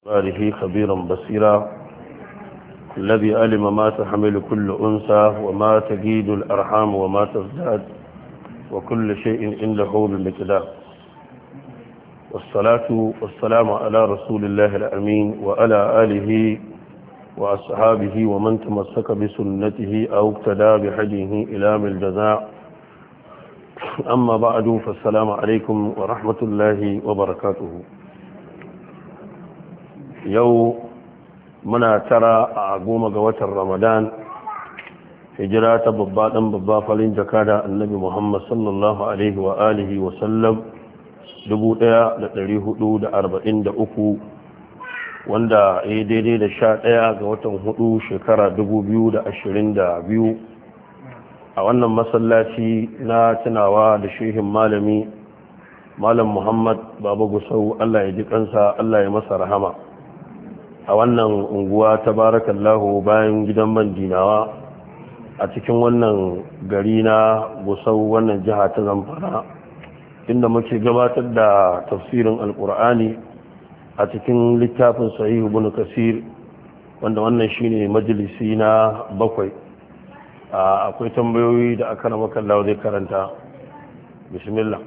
آله خبيرا بصيرا الذي علم ما تحمل كل أنثى وما تجيد الأرحام وما تزداد وكل شيء عنده بمقدار والصلاة والسلام على رسول الله الأمين وعلى آله وأصحابه ومن تمسك بسنته أو اقتدى بهديه إلى الجزاء. أما بعد فالسلام عليكم ورحمة الله وبركاته. يوم muna tara a 10 ga watan Ramadan, hijira ta babba dan babba falin jakada annabi Muhammad sallallahu alaihi wa alihi wa sallam 1443, wanda ya daidai da 11 ga watan 4 shekara 2022 a wannan masallaci na tunawa da shehin malami Malam Muhammad Baba Gusau, Allah ya ji kansa, Allah ya masa rahama, a wannan unguwa ta barakallahu bayan gidan Mandinawa a cikin wannan gari na Gusau, wannan jiha ta Zamfara, inda muke gabatar da tafsirin alkur'ani a cikin littafin sahih ibn kasir, wanda wannan shine majalisi na 7. Akwai tambayoyi da aka rama kallawa zai karanta. Bismillah.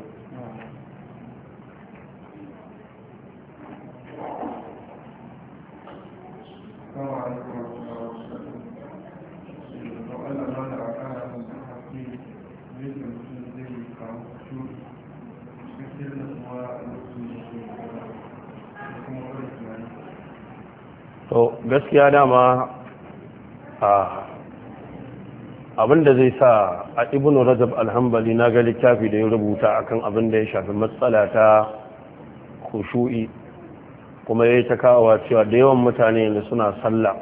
To gaskiya dama abinda zai sa a ibn rajab alhambali na ga littafi da ya rubuta akan abin da ya shafi matsala ta khushu'i, kuma ya yi ta kawowa cewa da yawan mutane da suna sallah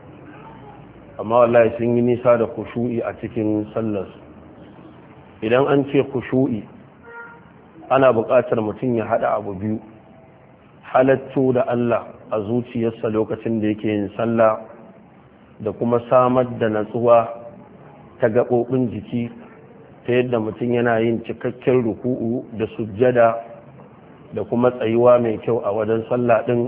amma wallahi sun yi nisa da khushu'i a cikin sallarsu. Idan an ce khushu'i ana buƙatar mutum ya haɗa abu biyu: halatto da Allah a zuciyarsa lokacin da yake yin sallah, da kuma samar da natsuwa ta gaɓoɓin jiki ta yadda mutum yana yin cikakken ruku'u da sujjada da kuma tsayuwa mai kyau a wajen sallah ɗin,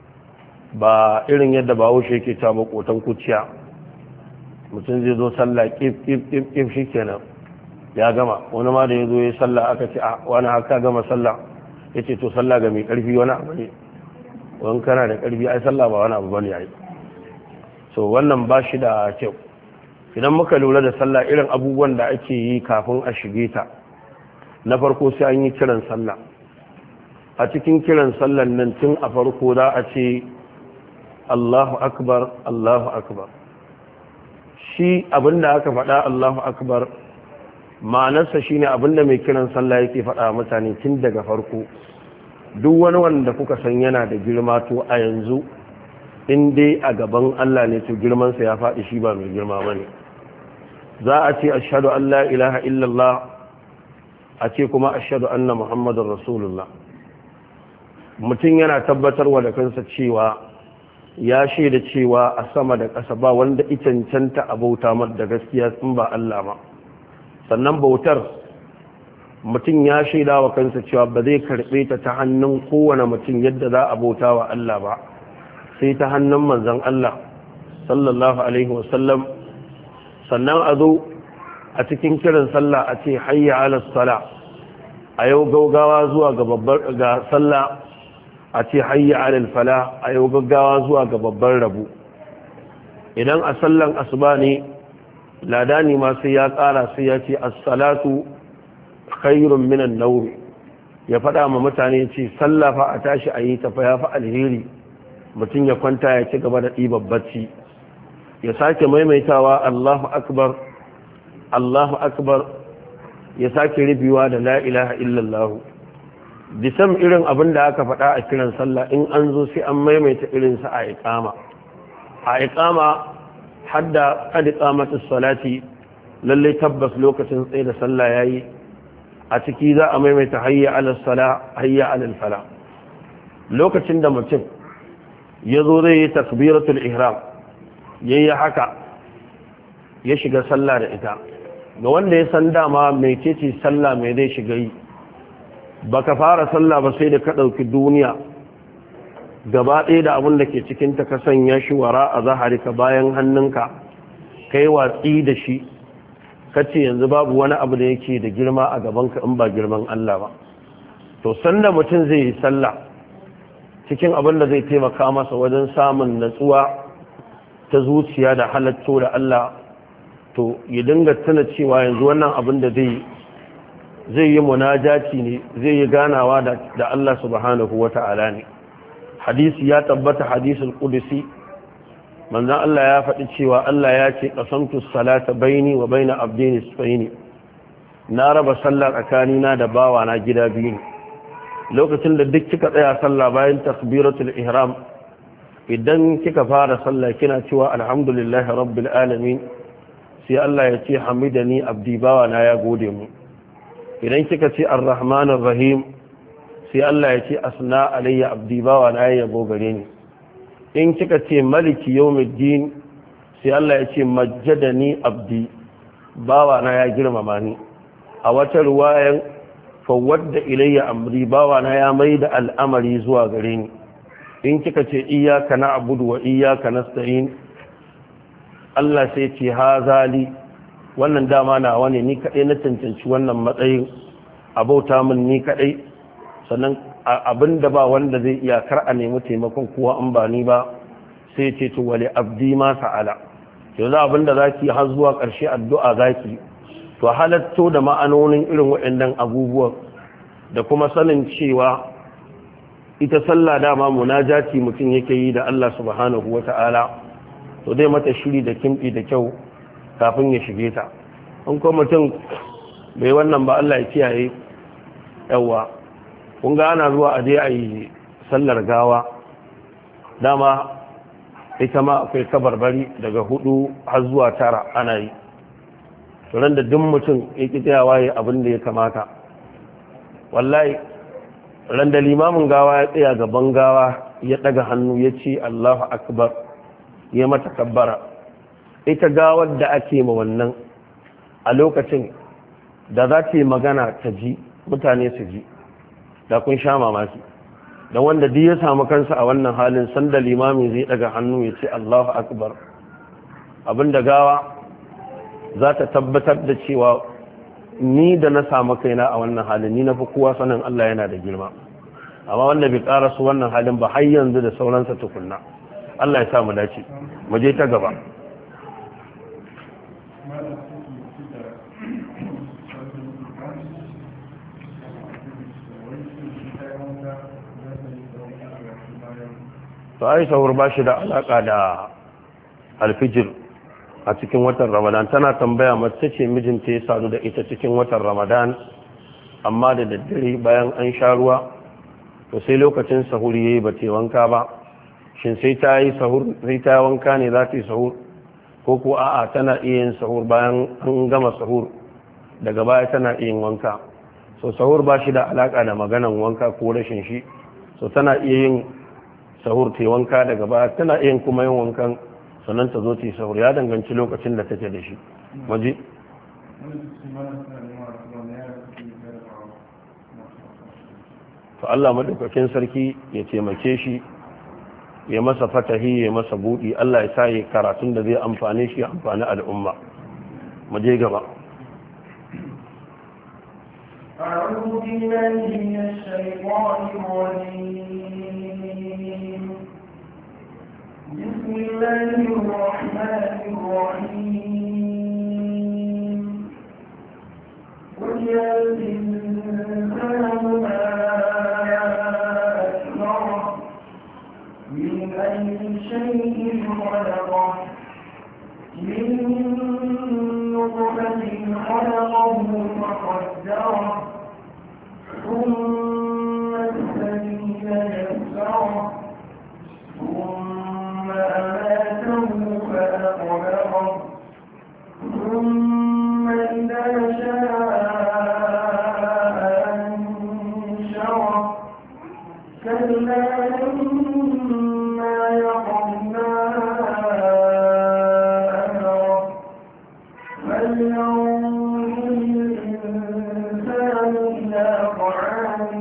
ba irin yadda bahaushe yake ta makotan kuciya. Mutum zai zo sallah ƙif shi kenan ya gama. Wani ma da ya zo ya sallah aka ce a wani haka gama sallah, ya ce to sallah ga mai ƙarfi wani abu ne, wani kana da ƙarfi ai sallah ba wani abu bane yayi. So wannan ba shi da kyau. Idan muka lura da sallah, irin abubuwan da ake yi kafin a shige ta, na farko sai an yi kiran sallah. A cikin kiran sallan nan tun a farko za a ce Allahu akbar, Allahu akbar. Shi abinda aka faɗa Allahu akbar ma'anarsa shine abinda mai kiran sallah yake faɗa mutane tun daga farko. Duk wani wanda kuka san yana da girma, to a yanzu in dai a gaban Allah ne, to girmansa ya faɗi, shi ba mai girma bane. Za a ce ashhadu an la ilaha illallah, a ce kuma ashhadu anna muhammadar rasulullah. Mutum yana tabbatarwa da kansa cewa ya shaida cewa a sama da ƙasa ba wanda cancanta a bauta mar da gaskiya in ba Allah ba. Sannan bautar mutum ya shaida wa kansa cewa ba zai karɓe ta hannun kowane mutum yadda za a bauta wa Allah ba, sai ta hannun manzon Allah sallallahu alaihi wasallam. Sannan a zo a cikin kiran sallah a ce hayya ala sala, a yau gaugawa zuwa ga sallah, a ce hayya ala fala, a yau gaggawa zuwa ga babban rabu. Idan a sallan asuba ne, ladani ma sai ya ƙara, sai ya ce as-salatu khairun minan nawm, ya faɗa ma mutane ce sallah fa a tashi a yi ta fa ya fa alheri, mutum ya kwanta ya ci gaba da ɗibar bacci. Ya sake maimaitawa Allahu akbar, Allahu akbar, ya sake rubewa da la ilaha illallah. Disam irin abin da aka faɗa a kiran sallah, in an zo sai an maimaita irinsa a iqama. A iqama hadda qad qamatis salati, lalle tabbas lokacin tsaye da sallah yayi. A ciki za a maimaita hayya ala sala, hayya ala fala. Lokacin da mutum ya zo zai yi takbiratul ihram, yayi haka ya shiga sallah da ita. Ga wanda ya san dama mai ce sallah mai zai shiga yi, baka fara sallah ba sai da ka ɗauki duniya gaba ɗaya da abin da ke cikinta ka sanya shi wara a zaharika bayan hannunka kai watsi da shi kace yanzu babu wani abu da yake da girma a gabanka in ba girman Allah ba to sanda mutum zai yi sallah cikin abin da zai taimaka masa wajen samun natsuwa ta zuciya da halatto da Allah to ya dinga tuna cewa yanzu wannan abin da zai yi munajati ne zai yi ganawa da Allah subhanahu wata'ala ne hadisi ya tabbata hadisul qudsi manzon Allah ya faɗi cewa Allah ya ce qasamtu salata baini wa baina abdi nisfaini na raba sallah tsakanina da bawana gida biyu lokacin da duk kika tsaya sallah bayan takbiratul ihram idan kika fara sallah kina cewa alhamdulillahi rabbil alamin sai Allah ya ce hamidani abdi bawana ya gode mu idan kika ce arrahmanir rahim sai Allah ya ce asna alayya abdi bawana ya yabo gare ni in kika ce maliki yawmiddin sai Allah ya ce majjadani abdi bawana ya girmama ni a wata ruwayan fawadda ilayya amri bawana ya maida al'amari zuwa gare ni in kika ce iyyaka na'budu wa iyyaka nasta'in Allah sai ce hazali wannan dama na wani ni kadai na cancanci wannan matsayin abauta min ni kadai sannan abinda ba wanda zai iya kar a nemi taimakon kowa an ba ni ba sai ce to wali abdi ma sa'ala yanzu abinda zaki har zuwa ƙarshe addu'a zaki to halatto da ma'anonin irin waɗannan abubuwan da kuma sanin cewa ita sallah dama munajati mutum yake yi da Allah subhanahu wata'ala to dai mata shiri da kimɗi da kyau kafin ya shige ta in ko mutum bai wannan ba Allah ya kiyaye yawa kun ga ana zuwa aje a yi sallar gawa dama ita ma akwai kabarbari daga 4 har zuwa 9 ana yi ran da duk mutum ya ki tsayawa ya abin da ya kamata wallahi ran da limamin gawa ya tsaya gaban gawa ya daga hannu ya ce Allahu akbar ya mata kabbara ita gawar da ake ma wannan a lokacin da za ta yi magana ta ji mutane su ji da kun sha mamaki don wanda duk ya samu kansa a wannan halin sanda limami zai daga hannu ya ce Allahu akbar abinda gawa za ta tabbatar da cewa ni da na samu kaina a wannan halin ni na fi kowa sanin Allah yana da girma amma wanda bai ƙara su wannan halin ba har yanzu da sauransa tukunna Allah ya sa mu dace mu je ta gaba to ai sahur ba shi da alaka da alfijir a cikin watan ramadan tana tambaya mace ce mijinta ya sadu da ita cikin watan ramadan amma da daddare bayan an sha ruwa to sai lokacin sahur yayi ba ta wanka ba shin sai ta yi sahur sai ta wanka ne za ta yi sahur ko ko a'a tana iya yin sahur bayan an gama sahur daga baya tana iya yin wanka so sahur ba shi da alaka da maganan wanka ko rashin shi so tana iya yin sahur ta wanka daga baya tana iya kuma yin wankan sannan ta zo ta yi sahur ya danganci lokacin da take da shi maji to Allah madaukakin sarki ya taimake shi ya masa fatahi ya masa budi Allah ya sa yi karatun da zai amfane shi amfani al'umma maje gaba أعوذ بالله من الشيطان الرجيم بسم الله الرحمن الرحيم قل يا الإنسان ما أكبره من أي شيء خلقه من نطفة خلقه فقدره ثم السبيل يسره ثم أماته فأقبره ثم إذا شاء أنشره كلا لما يقض ما أمره فلينظر الإنسان إلى طعامه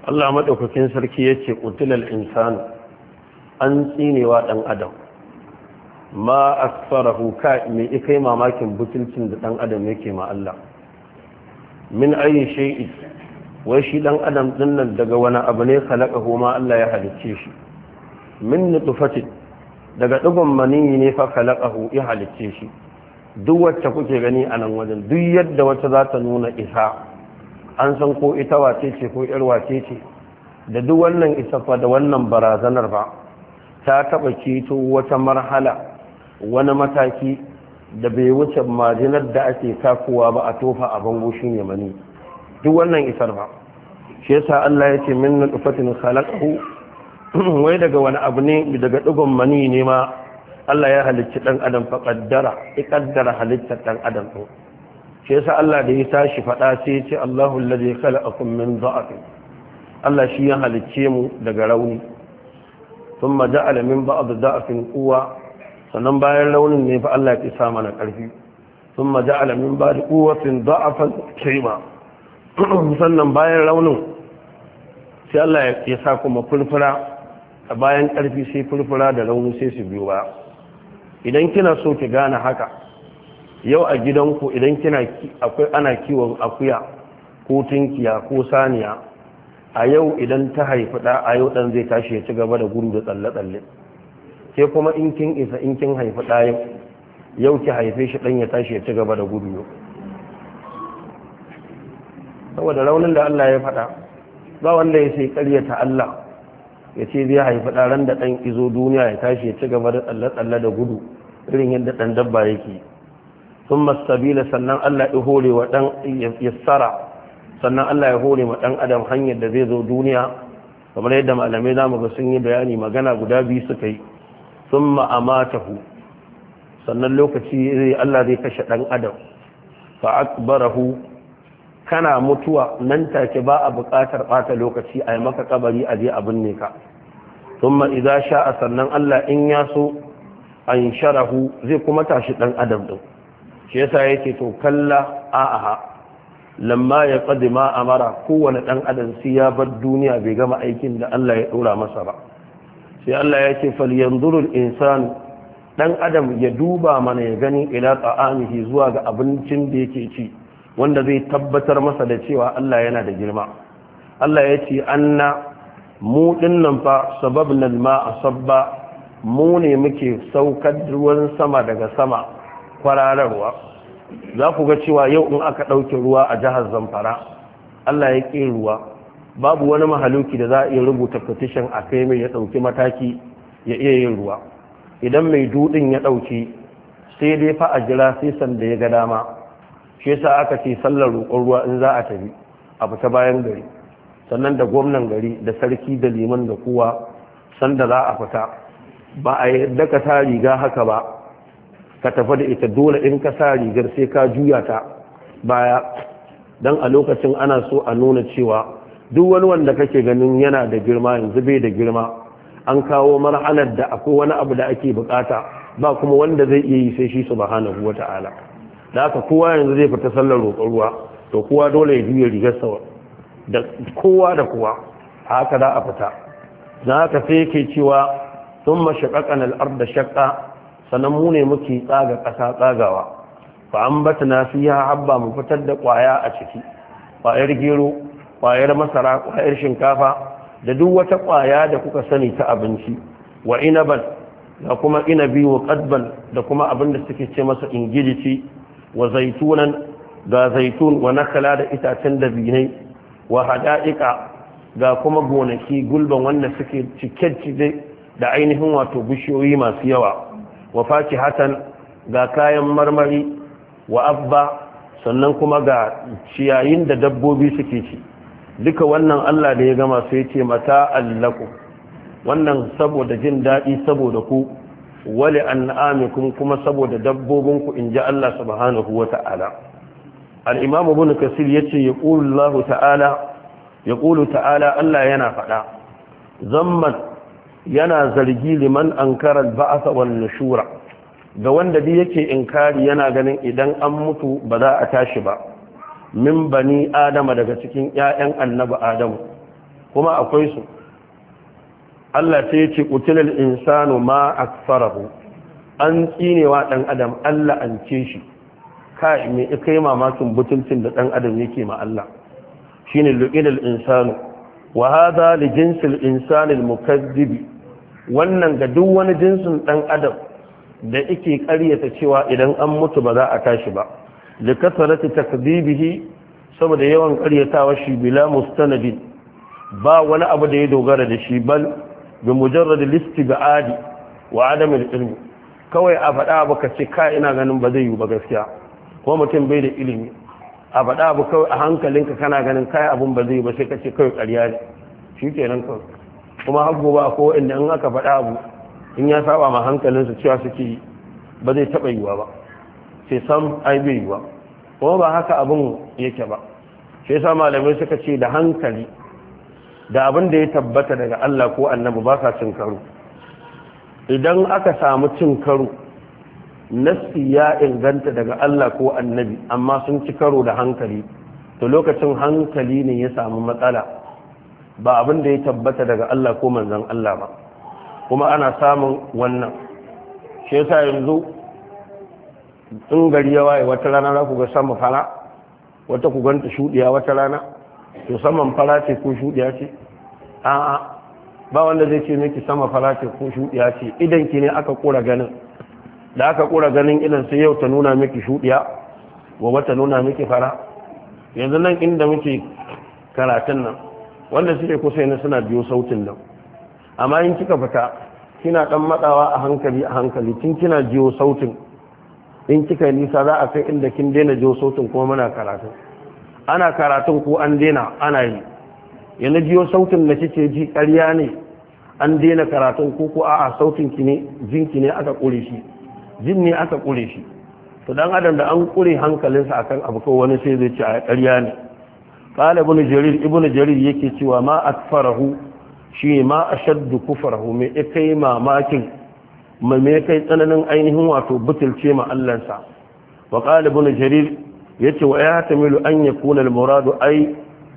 Allah madaukakin sarki yace qutilal insanu an tsinewa dan adam ma asfarahu ka me kai mamakin butulcin da dan adam yake ma Allah min ayi shay'in wai shi dan adam din nan daga wani abu ne khalaqahu ma Allah ya halicce shi min nutfatin daga digon maniyi ne fa khalaqahu ya halicce shi duk wacce kuke gani a nan wajen duk yadda wata za ta nuna isa an san ko ita wace ce ko yar wace ce da duk wannan isa fa da wannan barazanar ba ta taba keto wata marhala wani mataki da bai wuce majinar da ake takowa ba a tofa a bango shine mani duk wannan isar ba shi yasa Allah ya ce min nutfatin khalaqahu wai daga wani abu ne daga digon mani ne ma Allah ya halicci dan adam fa qaddara iqaddara halittar dan adam to shi yasa Allah da ya tashi fada sai ya ce Allahu allazi khalaqakum min dha'f Allah shi ya halicce mu daga rauni thumma ja'ala min ba'd dha'fin quwwa sannan bayan raunin ne fa Allah ya sa mana karfi thumma ja'ala min ba'd quwwatin dha'fan shayba sannan bayan raunin sai Allah ya sa kuma furfura bayan karfi sai furfura da rauni sai su biyo ba idan kina so ki gane haka yau a gidanku idan ana kiwon akuya ko tunkiya ko saniya a yau idan ta haifi da a yau dan zai tashi ya ci gaba da gudu da tsalle-tsalle sai kuma in kin isa in kin haifi da yau ki haife shi dan ya tashi ya ci gaba da gudu saboda raunin da Allah ya faɗa ba wanda ya sai ƙaryata Allah ya ce zai haifi ɗaran da ɗan izo duniya ya tashi ya ci gaba da tsalle-tsalle da gudu irin yadda ɗan dabba yake sun masabila sannan Allah ya hore wa ɗan yassara sannan Allah ya hore wa ɗan adam hanyar da zai zo duniya kamar yadda malamai za mu ga sun yi bayani magana guda biyu suka yi sun ma'amatahu sannan lokaci zai Allah zai kashe ɗan adam fa akbarahu kana mutuwa nan take ba a buƙatar ɓata lokaci a yi maka kabari a je a binne ka thumma idza sha'a sannan Allah in ya so an sharahu zai kuma tashi dan adam din shi yasa yake to kalla a'a lamma ya qadima amara kowane dan adam sai ya bar duniya bai gama aikin da Allah ya dora masa ba sai Allah ya ce falyanzurul insanu dan adam ya duba mana ya gani ila ta'amihi zuwa ga abincin da yake ci wanda zai tabbatar masa da cewa Allah yana da girma Allah ya ce anna mu dinnan fa sababna al-ma'a sabba mu ne muke saukar ruwan sama daga sama kwararwa za ku ga cewa yau in aka dauke ruwa a jihar Zamfara Allah ya ƙi ruwa babu wani mahaluki da za a iya rubuta petition a kai mai ya dauki mataki ya iya yin ruwa idan mai dudin ya dauke sai dai fa a jira sai sanda ya ga dama shi yasa aka ce sallar roƙon ruwa in za a tafi a fita bayan gari sannan da gwamnan gari da sarki da liman da kowa sanda za a fita ba a yadda ka sa riga haka ba ka tafi da ita dole in ka sa rigar sai ka juya ta baya don a lokacin ana so a nuna cewa duk wani wanda kake ganin yana da girma yanzu bai da girma an kawo marhalar da akwai wani abu da ake bukata ba kuma wanda zai iya yi sai shi subhanahu wata'ala da haka kowa yanzu zai fita sallar roƙon ruwa to kowa dole ya juya rigar sa da kowa da kowa haka za a fita dan haka sai yake cewa thumma shaqaqana al-ardha shaqqa sanan mu ne muke tsaga ƙasa tsagawa fa ambatna fiha habba mu fitar da ƙwaya a ciki ƙwayar gero ƙwayar masara ƙwayar shinkafa da duk wata ƙwaya da kuka sani ta abinci wa inaban da kuma inabi wa qadban da kuma abin da suke ce masa ingilici wa zaitunan ga zaitun wa nakala da itacen dabinai wa hada'iqa ga kuma gonaki gulban wanda suke cike da ainihin wato bishiyoyi masu yawa wa fakihatan ga kayan marmari wa abba sannan kuma ga ciyayin da dabbobi suke ci duka wannan Allah da ya gama sai ce mata allaku wannan saboda jin daɗi saboda ku wali an'amikum kuma saboda dabbobinku in ji Allah subhanahu wa ta'ala al-imam ibn kasir yace yaqulu ta'ala Allah yana faɗa zamman yana zargi liman ankara al-ba'th wan nushura ga wanda dai yake inkari yana ganin idan an mutu ba za a tashi ba min bani adama daga cikin ƴaƴan annabi adamu kuma akwai su Allah sai ya ce qutilal insanu ma akfarahu an tsinewa dan adam Allah an ce shi kai me kai mamakin butulcin da dan adam yake ma Allah shine luqilal insanu wa hadha li jinsil insani al mukazzib wannan ga duk wani jinsin dan adam da yake ƙaryata cewa idan an mutu ba za a tashi ba da kasarati takdibihi saboda yawan ƙaryatawa shi bila mustanadin ba wani abu da ya dogara da shi bal bi mujarrad al-istibadi wa adam al-ilm kawai a faɗa abu ka ce kai ina ganin ba zai yi ba gaskiya ko mutum bai da ilimi a faɗa abu kawai a hankalinka kana ganin kai abun ba zai yi ba sai ka ce kawai ƙarya ne shikenan kawai kuma har gobe ko inda in aka faɗa abu in ya saba ma hankalinsu cewa suke ba zai taɓa yiwa ba sai sam ai bai yiwa kuma ba haka abin yake ba sai yasa malamai suka ce da hankali da abin da ya tabbata daga Allah ko annabi ba sa cin karo idan aka samu cin karo nassi ya inganta daga Allah ko annabi amma sun ci karo da hankali to lokacin hankali ne ya samu matsala ba abin da ya tabbata daga Allah ko manzon Allah ba kuma ana samun wannan shi yasa yanzu in gari ya waye wata rana za ku ga sama fara wata ku ganta shudiya wata rana to saman fara ce ko shudiya ce a'a ba wanda zai ce miki sama fara ce ko shudiya ce idan ki ne aka kura ganin da aka kura ganin idan sai yau ta nuna miki shudiya gobe ta nuna miki fara yanzu nan inda muke karatun nan wanda suke kusa ne suna biyo sautin nan amma in kika fita kina dan matsawa a hankali tun kina jiyo sautin in kika nisa za a kai inda kin daina jiyo sautin kuma muna karatu ana karatun ko an daina ana yi yanzu jiyo sautin da kike ji ƙarya ne an daina karatun ko a'a sautin ki ne jinki ne aka kure shi jin ne aka kure shi to dan adam da an kure hankalinsa akan abu ko wani sai zai ce a ƙarya ne qala ibnu jarir yake cewa ma akfarahu shi ma a shaddu kufarahu mai kai mamakin mai kai tsananin ainihin wato butulce ma Allahnsa wa qala ibn jarir yace wa ya tamilu an yakuna al-muradu ay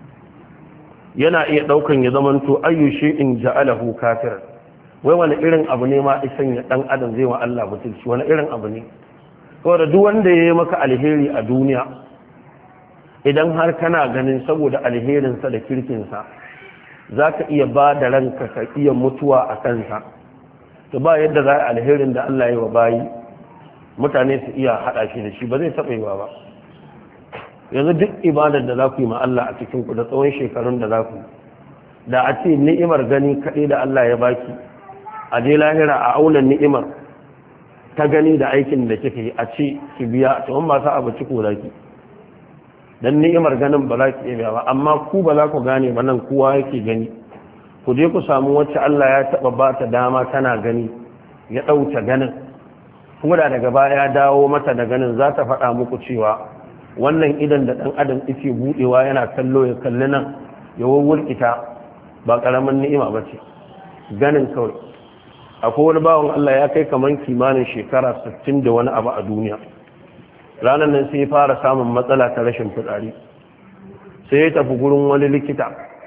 yana iya daukan ya zamanto ayyu shay'in ja'alahu kafiran wai wani irin abu ne ma isan ya dan adam zai wa Allah butulci wani irin abu ne saboda duk wanda yayi maka alheri a duniya idan har kana ganin saboda alherinsa da kirkinsa za ka iya ba da ranka ka iya mutuwa a kansa to ba yadda za a alherin da Allah ya wa bayi mutane su iya haɗa shi da shi ba zai taɓa yiwa ba yanzu duk ibadar da za ku yi ma Allah a cikin ku da tsawon shekarun da za ku da a ce ni'imar gani kaɗai da Allah ya baki a je lahira a auna ni'imar ta gani da aikin da kika yi a ce ki biya to in ba sa abu ciko zaki dan ni'imar ganin ba za ki iya ba amma ku ba za ku gane ba nan kowa yake gani ku je ku samu wacce Allah ya taba ba ta dama tana gani ya dauke ganin kuma da daga baya ya dawo mata da ganin za ta faɗa muku cewa wannan idan da dan adam yake budewa yana kallo ya kalli nan ya wurwurkita ba karamin ni'ima ba ce ganin kawai akwai wani bawan Allah ya kai kaman kimanin shekara 60 da wani abu a duniya ranar nan sai ya fara samun matsala ta rashin fitsari sai ya tafi gurin wani likita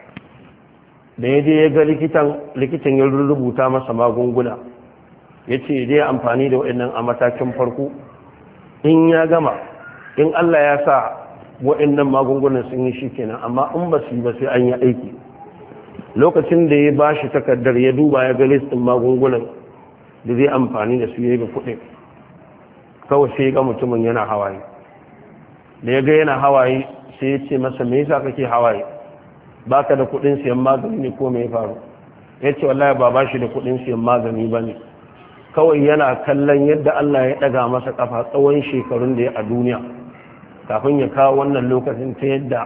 da ya je ya ga likitan ya rubuta masa magunguna ya ce zai amfani da waɗannan a matakin farko in ya gama in Allah ya sa waɗannan magungunan sun yi shi kenan amma in ba su yi ba sai an yi aiki lokacin da ya ba shi takardar ya duba ya ga listin magungunan da zai amfani da su ya yi ga kuɗin kawai sai ga mutumin yana hawaye da ya ga yana hawaye sai ya ce masa me yasa kake hawaye baka da kudin siyan magani ne ko me ya faru ya ce wallahi ba shi da kudin siyan magani bane kawai yana kallon yadda Allah ya daga masa kafa tsawon shekarun da ya a duniya kafin ya kawo wannan lokacin ta yadda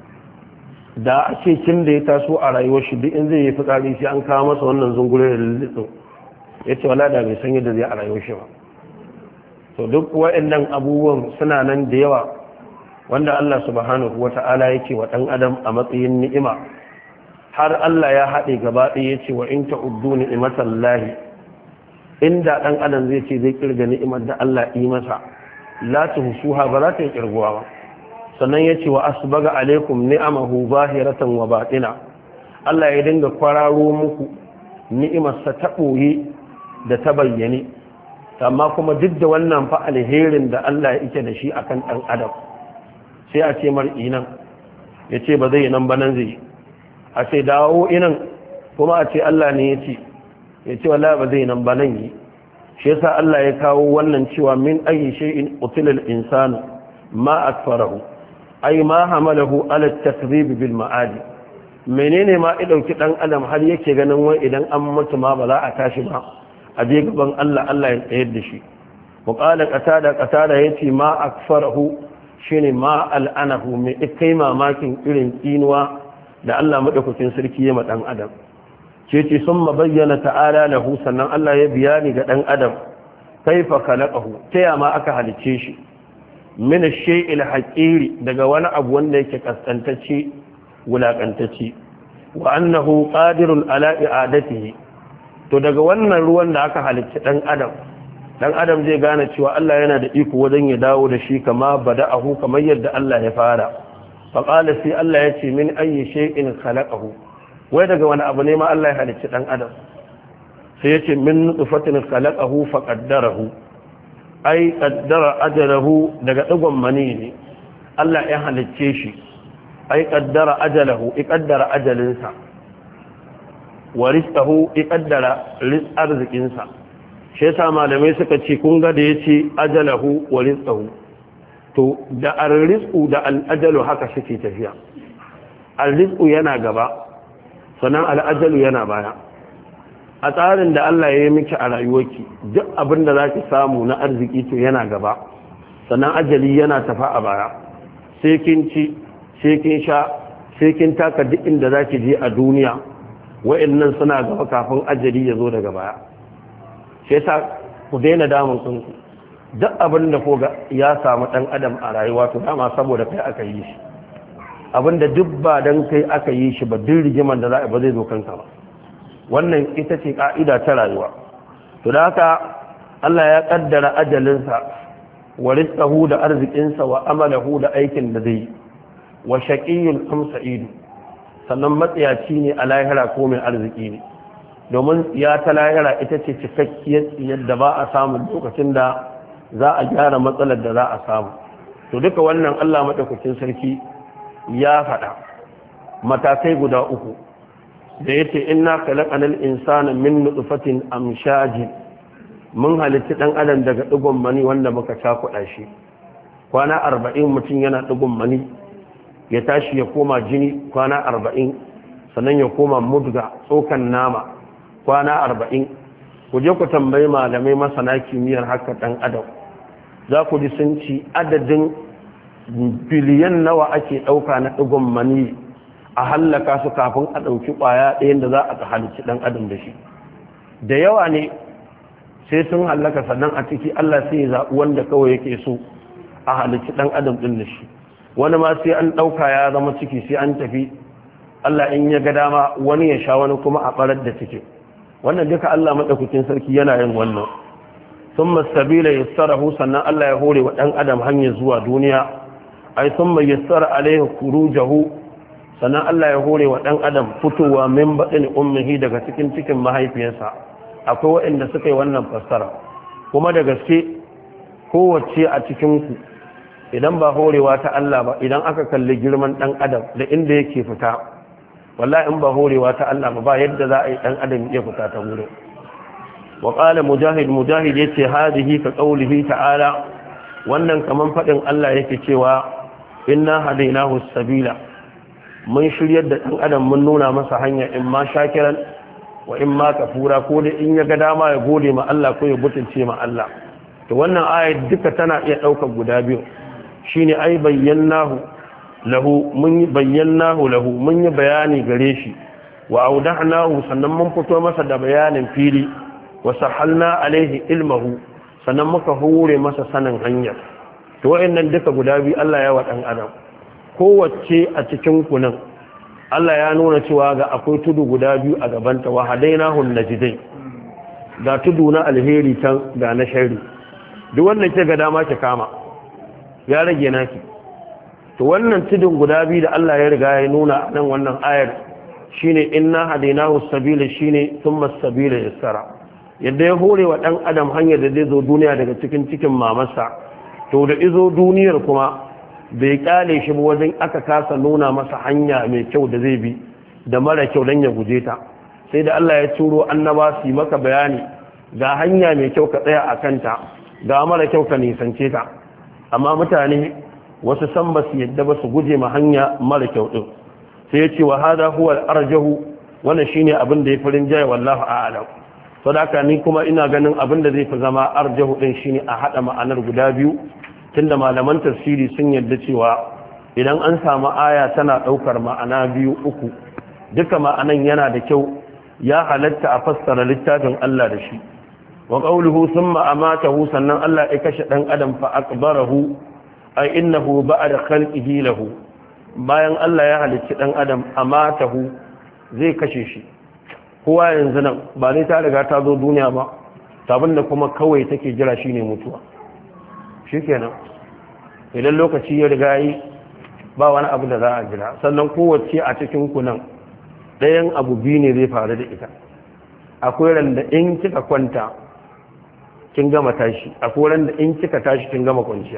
da a ce kin da ya taso a rayuwar shi duk in zai yi fitsari sai an kawo masa wannan zungure da lulluɗin ya ce wallahi da bai san yadda zai a rayuwar shi ba to duk waɗannan abubuwan suna nan da yawa wanda Allah subhanahu wata'ala yake wa ɗan adam a matsayin ni'ima har Allah ya haɗe gaba ɗaya yace wa in ta'uddu ni'matallahi inda ɗan adam zai ce zai kirga ni'imar da Allah yi masa la tuhsuha ba za ta yi kirguwa ba sannan yace wa asbaga alaikum ni'amahu zahiratan wa batina Allah ya dinga kwararo muku ni'imarsa ta ɓoye da ta bayyane, amma kuma duk da wannan fa alherin da Allah ya yake da shi akan ɗan adam sai a ce mar'i nan ya ce ba zai nan ba nan zai a ce dawo inan kuma a ce Allah ne ya ce wala ba zai nan ba nan yi. shi yasa Allah ya kawo wannan cewa min ayi shay'in utilal insanu ma akfarahu ay ma hamalahu ala at-takdhib bil ma'adi. menene ma ya dauki dan adam har yake ganin wai idan an mutu ma ba za a tashi ba a je gaban Allah ya tsayar da shi. wa qala qatada yace ma akfarahu shine ma al'anahu mai kai mamakin irin tsinuwa da Allah madaukakin sarki ya ma dan adam. ce sun bayyana ta'ala lahu, sannan Allah ya bayani ga dan adam kaifa khalaqahu, taya ma aka halice shi min ash-shay'il haqiri, daga wani abu wanda yake kaskantacce wulakantacce, wa annahu qadirun ala i'adatihi. to daga wannan ruwan da aka halicci dan adam zai gane cewa Allah yana da iko wajen ya dawo da shi kama bada'ahu, kamar yadda Allah ya fara. faqala sai Allah ya ce min ayyi shay'in khalaqahu, wai daga wani abu ne ma Allah ya halicci dan adam. sai ya ce min nutfatin khalaqahu faqaddarahu, ai qaddara ajalahu, daga digon mani ne Allah ya halicce shi. ai qaddara ajalahu, iqaddara ajalinsa, wa rizqahu, iqaddara arzikinsa. shi yasa malamai suka ce kun ga da yace ajalahu wa rizqahu, to da arrizqu da al'ajalu haka suke tafiya. arrizqu yana gaba sannan al'ajalu yana baya. a tsarin da Allah ya yi miki a rayuwarki, duk abin da zaki samu na arziki to yana gaba, sannan ajali yana tafa a baya. sai kin ci, sai kin sha, sai kin taka duk inda zaki je a duniya, wa'annan suna gaba kafin ajali ya zo daga baya. sai sa ku daina damun kanku, duk abin da koga ya samu dan adam a rayuwa to dama saboda kai aka yi shi. abin da duk ba dan kai aka yi shi ba, duk rigiman da za a ba zai zo kanka ba. wannan ita ce ka'ida ta rayuwa. to da haka Allah ya kaddara ajalinsa wa rizqahu da arzikinsa wa amalahu da aikin da zai, wa shaqiyyun am sa'id, sannan matsiyaci ne a lahira ko mai arziki ne. domin ya ta lahira ita ce cikakkiyar yadda ba a samu lokacin da za a gyara matsalar da za a samu. to duka wannan Allah madaukakin sarki ya faɗa matakai guda uku da yace inna khalaqanal insana min nutfatin amshajin, mun halitta dan adam daga digon mani wanda muka cakuɗa shi. kwana 40 mutum yana digon mani, ya tashi ya koma jini kwana 40, sannan ya koma mudga tsokan nama kwana 40. ku je ku tambayi malamai masana kimiyyar haka dan adam, za ku ji sun ci adadin biliyan nawa ake ɗauka na digon mani a hallaka su kafin a ɗauki ƙwaya ɗayan da za a halicci ɗan adam da shi. da yawa ne sai sun hallaka, sannan a ciki Allah sai ya zaɓi wanda kawai yake so a halicci ɗan adam ɗin da shi. wani ma sai an ɗauka ya zama ciki sai an tafi, Allah in ya ga dama wani ya sha wani kuma a ɓarar da ciki. wannan duka Allah maɗaukakin sarki yana yin wannan. sun masabila ya sarahu, sannan Allah ya hore wa ɗan adam hanyar zuwa duniya. ai sun mai yassara alaihi kurujahu, sannan Allah ya hore wa ɗan adam fitowa min baɗin ummihi daga cikin mahaifiyarsa. akwai waɗanda suka yi wannan fassara, kuma da gaske kowace a cikinku idan ba horewa ta Allah ba, idan aka kalli girman ɗan adam da inda yake fita, wallahi in ba horewa ta Allah ba yadda za a yi ɗan adam ya fita ta wurin. wa qala mujahid yace hadihi ka qawlihi ta'ala, wannan kaman faɗin Allah yake cewa inna hadainahu sabila, mun shiryar da ɗan adam mun nuna masa hanya, in ma shakiran wa in ma kafura, ko da in ya ga dama ya gode ma Allah ko ya butulce ma Allah. to wannan ayat duka tana iya ɗaukar guda biyu, shine ai bayyanahu lahu, mun yi bayani gare shi, wa audahnahu, sannan mun fito masa da bayanin fili, wa sahalna alaihi ilmahu, sannan muka hure masa sanin hanyar. to wayannan duka guda biyu Allah ya wa dan adam. kowace a cikin kunan Allah ya nuna cewa ga akwai tudu guda biyu a gabanta, wa hadainahu najdai, ga tudu na alheri can ga na shari. duk wannan ke ga dama ki kama, ya rage naki. to wannan tudun guda biyu da Allah ya riga ya nuna nan wannan ayar shine inna hadainahu sabila shine thumma sabila yassara yadda ya hore wa dan adam hanyar da zai zo duniya daga cikin mamarsa to da izo duniyar kuma bai kyale shi ba wajen aka kasa nuna masa hanya mai kyau da zai bi da mara kyau dan ya guje ta sai da Allah ya turo annaba su yi maka bayani ga hanya mai kyau ka tsaya a kanta ga mara kyau ka nisance ta amma mutane wasu san ba su yadda ba su guje ma hanya mara kyau din sai ya ce wa hada huwa al-arjahu wannan shine abin da ya farin jaya wallahi a'lam sadaka ni kuma ina ganin abin da zai fi zama arjahu din shine a hada ma'anar guda biyu tunda malaman tafsiri sun yadda cewa idan an samu aya tana daukar ma'ana biyu uku duka ma'anan yana da kyau ya halatta a fassara littafin Allah da shi wa qawluhu thumma amatahu sannan Allah ya kashe dan adam fa akbarahu ay innahu ba'da khalqihi lahu bayan Allah ya halicci dan adam amatahu zai kashe shi kowa yanzu nan ba ne ta riga ta zo duniya ba tabin da kuma kawai take jira shine mutuwa shikenan idan lokaci ya riga yi ba wani abu da za a jira sannan kowace a cikin ku nan ɗayan abu biyu ne zai faru da ita akwai ran da in kika kwanta kin gama tashi akwai ran da in kika tashi kin gama kwanciya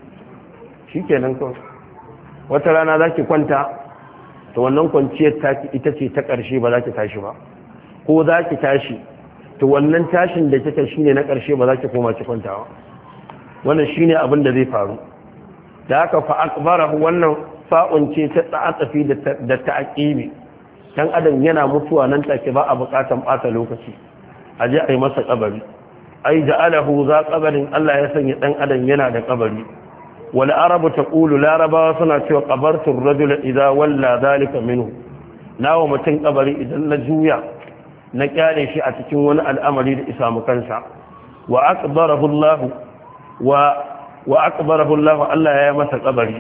shikenan kawai wata rana za ki kwanta to wannan kwanciyar taki ita ce ta ƙarshe ba za ki tashi ba ko za ki tashi to wannan tashin da kika shine na ƙarshe ba za ki koma ki kwantawa wannan shine abin da zai faru da haka fa akbarahu wannan fa'un ce ta ta'afi da ta'aqibi dan adam yana mutuwa nan take ba a buƙatan ɓata lokaci a je a yi masa kabari ai ja'alahu za qabarin Allah ya sanya dan adam yana da kabari wal arabu taqulu larabawa suna cewa qabartu ar-rajul idza walla dhalika minhu nawa mutun kabari idan na juya na kyale shi a cikin wani al'amari da isa mu kansa wa akbarahu Allah wa akbarahu Allah Allah ya masa kabari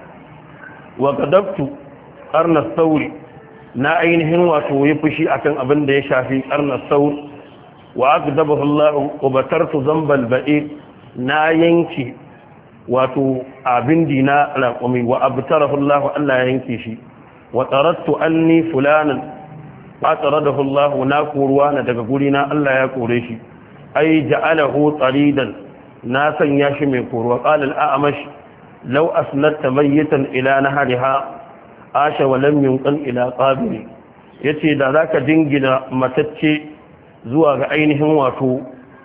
wa qadabtu qarna thawri na ainihin wato yi fushi akan abin da ya shafi qarna thawr wa akdabahu Allah wa batartu zambal ba'id na yanki wato abin dina alaqami wa abtarahu Allah Allah ya yanke shi wa tarattu anni fulanan ataradahu Allah na kuruwa na daga guri na Allah ya kore shi ai ja'alahu taridan na sanya shi mai kuruwa qala al-a'mash law asnadta mayyitan ila nahariha asha wa lam yunqal ila qabri yace da zaka dingina matacce zuwa ga ainihin wato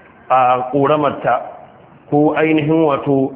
a koramarta ko ainihin wato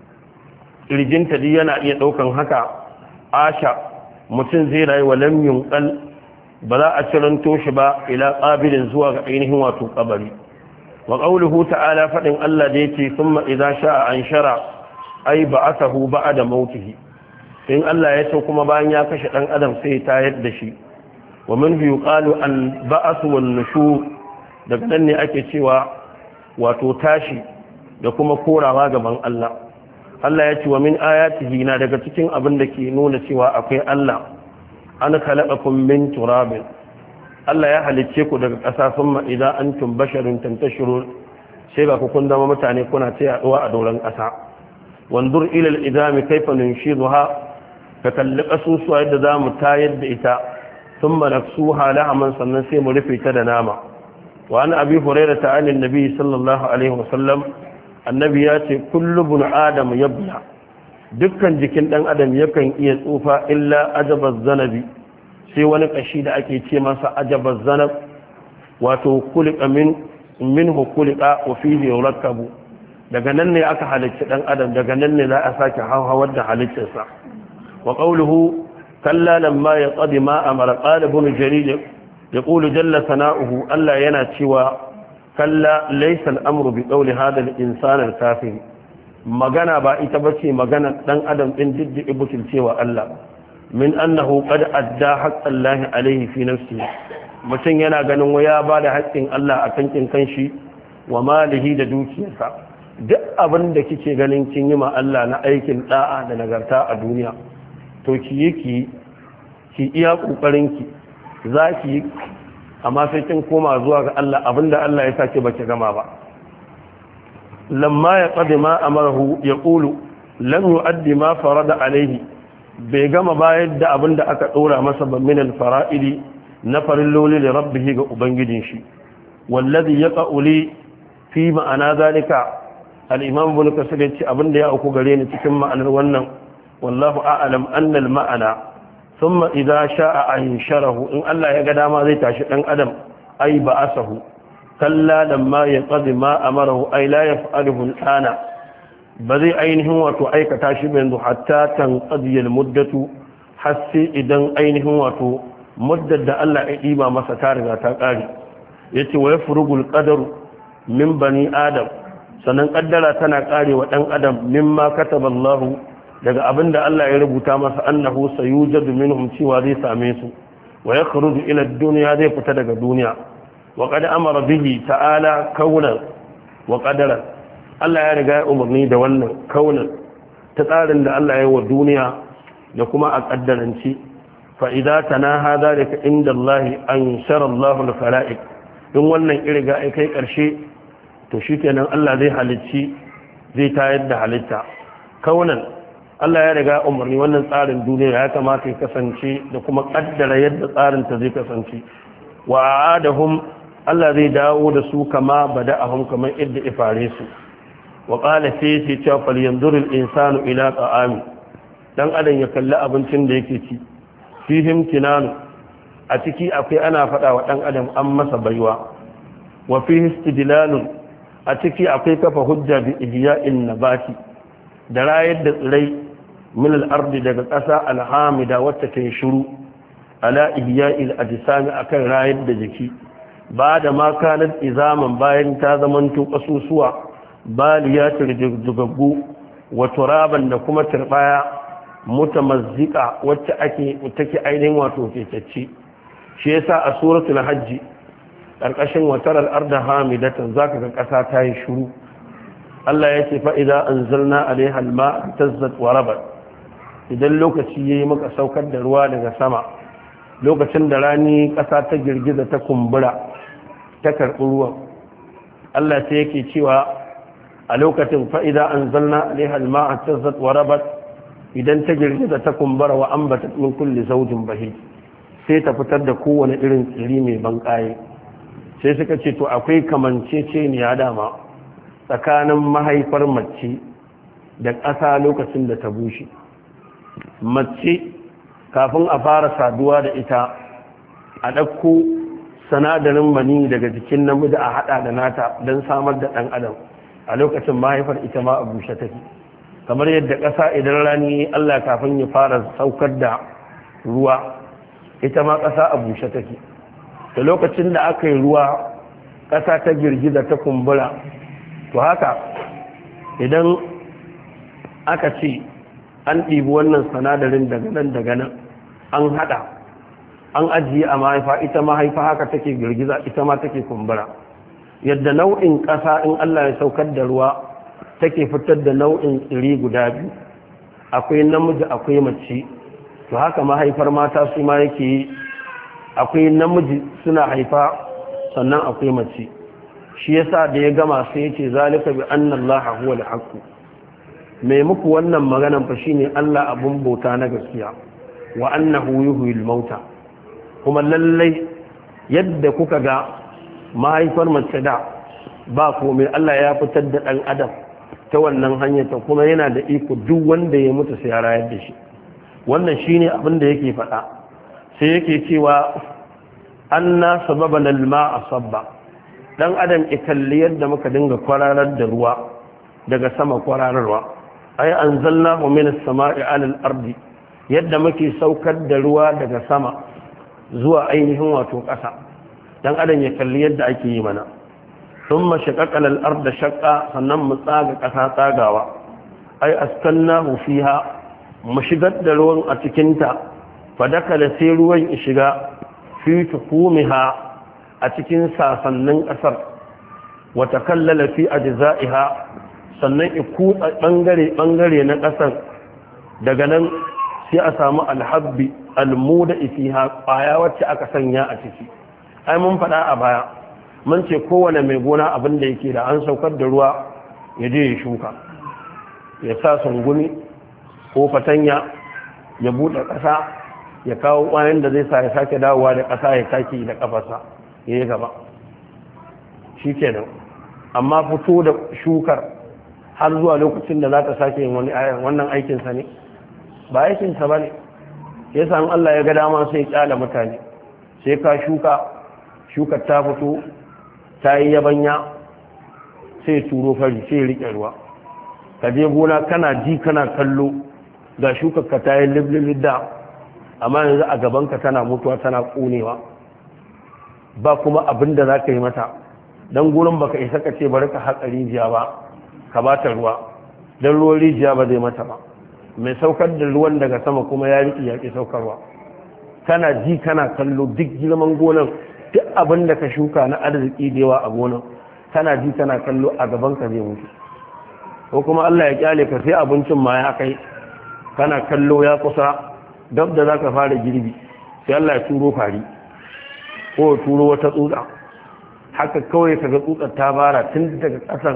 kirjinta dai yana iya daukan haka asha mutum zai rayu wa lam yunqal ba za a ciranto shi ba ila qabilin zuwa ga ainihin wato kabari wa qawluhu ta'ala fadin Allah da yake thumma idza sha'a anshara ay ba'athahu ba'da mautihi in Allah ya so kuma bayan ya kashe dan adam sai ta yadda shi wa min yuqalu an ba'athu wan nushur daga nan ne ake cewa wato tashi da kuma korawa gaban Allah Allah ya ce wa min ayatihi na daga cikin abin da ke nuna cewa akwai Allah an khalaqakum min turabin Allah ya halicce ku daga ƙasa thumma idan antum basharun tantashirun sai ba ku kun zama mutane kuna ta yaduwa a doron ƙasa wanzur ila al-idami kayfa nunshiduha ka kalli kasusuwa yadda zamu tayar da ita thumma naksuha lahaman sannan sai mu rufe ta da nama wa an abi hurairah ta'ala annabi sallallahu alaihi wasallam annabi ya ce kullu ibn adam yabla dukkan jikin dan adam yakan iya tsufa illa ajabaz zanabi sai wani kashi da ake ce masa ajabaz zanab wato kulika minhu kulika wa fihi yurakkabu daga nan ne aka halicci dan adam daga nan ne za a sake hawar da halittarsa wa qawluhu kalla lamma yaqdi ma amara qala ibn jarir yaqulu jalla sana'uhu Allah yana cewa kalla laysa al-amru bi qawli hadha al-insan al-kafir magana ba ita bace magana dan adam din diddi butul cewa Allah min annahu qad adda haqqallahi alayhi fi nafsihi mutum yana ganin waya ba da haƙƙin Allah a kankin kanshi wa malihi da dukiyarsa duk abin da kike ganin kin yi ma Allah na aikin da'a da nagarta a duniya to ki iya kokarin ki zaki amma sai kin koma zuwa ga Allah abinda Allah ya sake baki gama ba lamma ya qadima amarahu yaqulu lam yu'addi ma farada alayhi bai gama bayar da abinda aka dora masa ba min al-fara'idi na farilloli da rabbihi ga ubangijin shi wallazi yaqa'u li fi ma'ana zalika al-imam ibn kasir ya ce abinda ya auku gare ni cikin ma'anar wannan wallahu a'lam anna al-ma'ana thumma idza sha'a ansharahu in Allah ya ga dama zai tashi dan adam ay ba'asahu kalla lamma yaqdi ma amarahu ay la yaf'aluhu al-ana ba zai ainihin wato aikata shi yanzu hatta tanqadi al-muddatu hasi idan ainihin wato muddar da Allah ya diba masa ta riga ta kare yace wa yafrugul qadaru min bani adam sannan kaddara tana kare wa dan adam mimma kataballahu daga abinda Allah ya rubuta masa annahu sayujadu minhum cewa zai same su wa yakhruju ila ad-dunya zai fita daga duniya wa qad amara bihi ta'ala kaunan wa qadaran Allah ya riga ya umarni da wannan kaunan ta tsarin da Allah ya yi wa duniya da kuma a kaddaranci fa idza tanaha zalika inda Allah an shara Allahu al-khalaiq in wannan irga ai kai karshe to shikenan Allah zai halicci zai tayar da halitta kaunan Allah ya riga umarni wannan tsarin duniya ya kamata ya kasance da kuma kaddara yadda tsarin ta zai kasance wa aadahum Allah zai dawo da su kama bada'ahum kamar yadda ifare su wa qala fi cewa fal yanzuru al-insanu ila ta'ami dan adam ya kalli abincin da yake ci fihim kinanu a ciki akwai ana faɗa wa dan adam an masa baiwa wa fihi istidlalun a ciki akwai kafa hujja bi ihya'in nabati da rayar da tsirai min al-ardi daga ƙasa alhamida wacce ta shiru ala ihya'il ajsami akan rayar da jiki ba da ma kanat izaman bayan ta zamanto kasusuwa baliyatul jugaggu wa turaban da kuma turbaya mutamazzika wacce take ainihin wato fitacce shi yasa a suratul hajj karkashin wataral arda hamidatan zaka ga kasa ta yi shuru Allah ya ce fa idza anzalna alaiha alma tazzat wa rabat idan lokaci yayi maka saukar da ruwa daga sama lokacin da rani kasa ta girgiza ta kumbura ta karbi ruwan Allah sai yake cewa a lokacin fa idza anzalna alaiha alma tazzat wa rabat idan ta girgiza ta kumbura wa ambatat min kulli zawjin bahij sai ta fitar da kowane irin tsiri mai banƙaye sai suka ce to akwai kamanceceniya dama tsakanin mahaifar mace da ƙasa lokacin da ta bushe mace kafin a fara saduwa da ita a ɗauko sanadarin mani daga jikin namiji a haɗa da nata don samar da ɗan adam a lokacin mahaifar ita ma a bushe take kamar yadda ƙasa idan rani Allah kafin ya fara saukar da ruwa ita ma ƙasa a bushe take da lokacin da aka yi ruwa ƙasa ta girgiza ta kumbura to haka idan aka ce an ɗibi wannan sanadarin daga nan an haɗa an ajiye a mahaifa ita mahaifa haka take girgiza ita ma take kumbura yadda nau'in ƙasa in Allah ya saukar da ruwa take fitar da nau'in tsiri guda biyu akwai namiji akwai mace to haka mahaifar mata su ma yake yi akwai namiji suna haifa sannan akwai mace shi yasa da ya gama sai yace zalika bi anna allaha huwa al-haqq mai muku wannan maganan fa shine Allah abun bauta na gaskiya wa annahu yuhyil mauta kuma lallai yadda kuka ga mahaifar mace da ba komai Allah ya fitar da dan adam ta wannan hanyar ta kuma yana da iko duk wanda ya mutu sai ya rayar da shi wannan shine abin da yake faɗa sai yake cewa anna sababan alma'a sabba dan adam ikalli yadda muka dinga kwararar da ruwa daga sama kwarararwa ay anzalnahu minas sama'i 'ala al-ardi yadda muke saukar da ruwa daga sama zuwa ainihin wato ƙasa dan adam ya kalli yadda ake yi mana thumma shaqaqna al-arda shaqqa sannan mu tsaga ƙasa tsagawa ay askannahu fiha mu shigar da ruwan a cikinta fadaka da sai ruwan ya shiga fi tukumiha a cikin sasannin ƙasar wata kallala fi ajza'iha sannan ya kutsa ɓangare na ƙasar daga nan sai a samu alhabbi almuda fiha ƙwaya wacce aka sanya a ciki ai mun faɗa a baya mun ce kowane mai gona abin da yake da an saukar da ruwa ya je ya shuka ya sa sungumi ko fatanya ya buɗe ƙasa ya kawo ƙwayan da zai sa ya sake dawowa da ƙasa ya sake da ƙafarsa ya yi gaba shi kenan. Amma fito da shukar har zuwa lokacin da za ta sake yin wannan aikinsa ne ba aikinsa ba ne. ya san Allah ya ga dama sai kyala mutane sai ka shukar ta fito ta yi yabanya sai turo fari sai riƙe ruwa ka je gona kana ji kana kallo ga shukar ka ta yi liblin da amma yanzu a gabanka tana mutuwa tana ƙonewa ba kuma abin da za ka yi mata don gurin baka isa ka ce bari ka haƙa rijiya ba ka ba ta ruwa don ruwan rijiya ba zai mata ba mai saukar da ruwan daga sama kuma ya riƙi yaƙi saukarwa kana ji kana kallo duk girman gonan duk abin da ka shuka na arziki da yawa a gonan kana ji kana kallo a gaban ka zai mutu ko kuma Allah ya kyale ka sai abincin ma ya kai kana kallo ya kusa dab da zaka fara girbi sai Allah ya turo fari ko turo wata tsutsa haka kawai kaga tsutsar ta bara tun daga ƙasan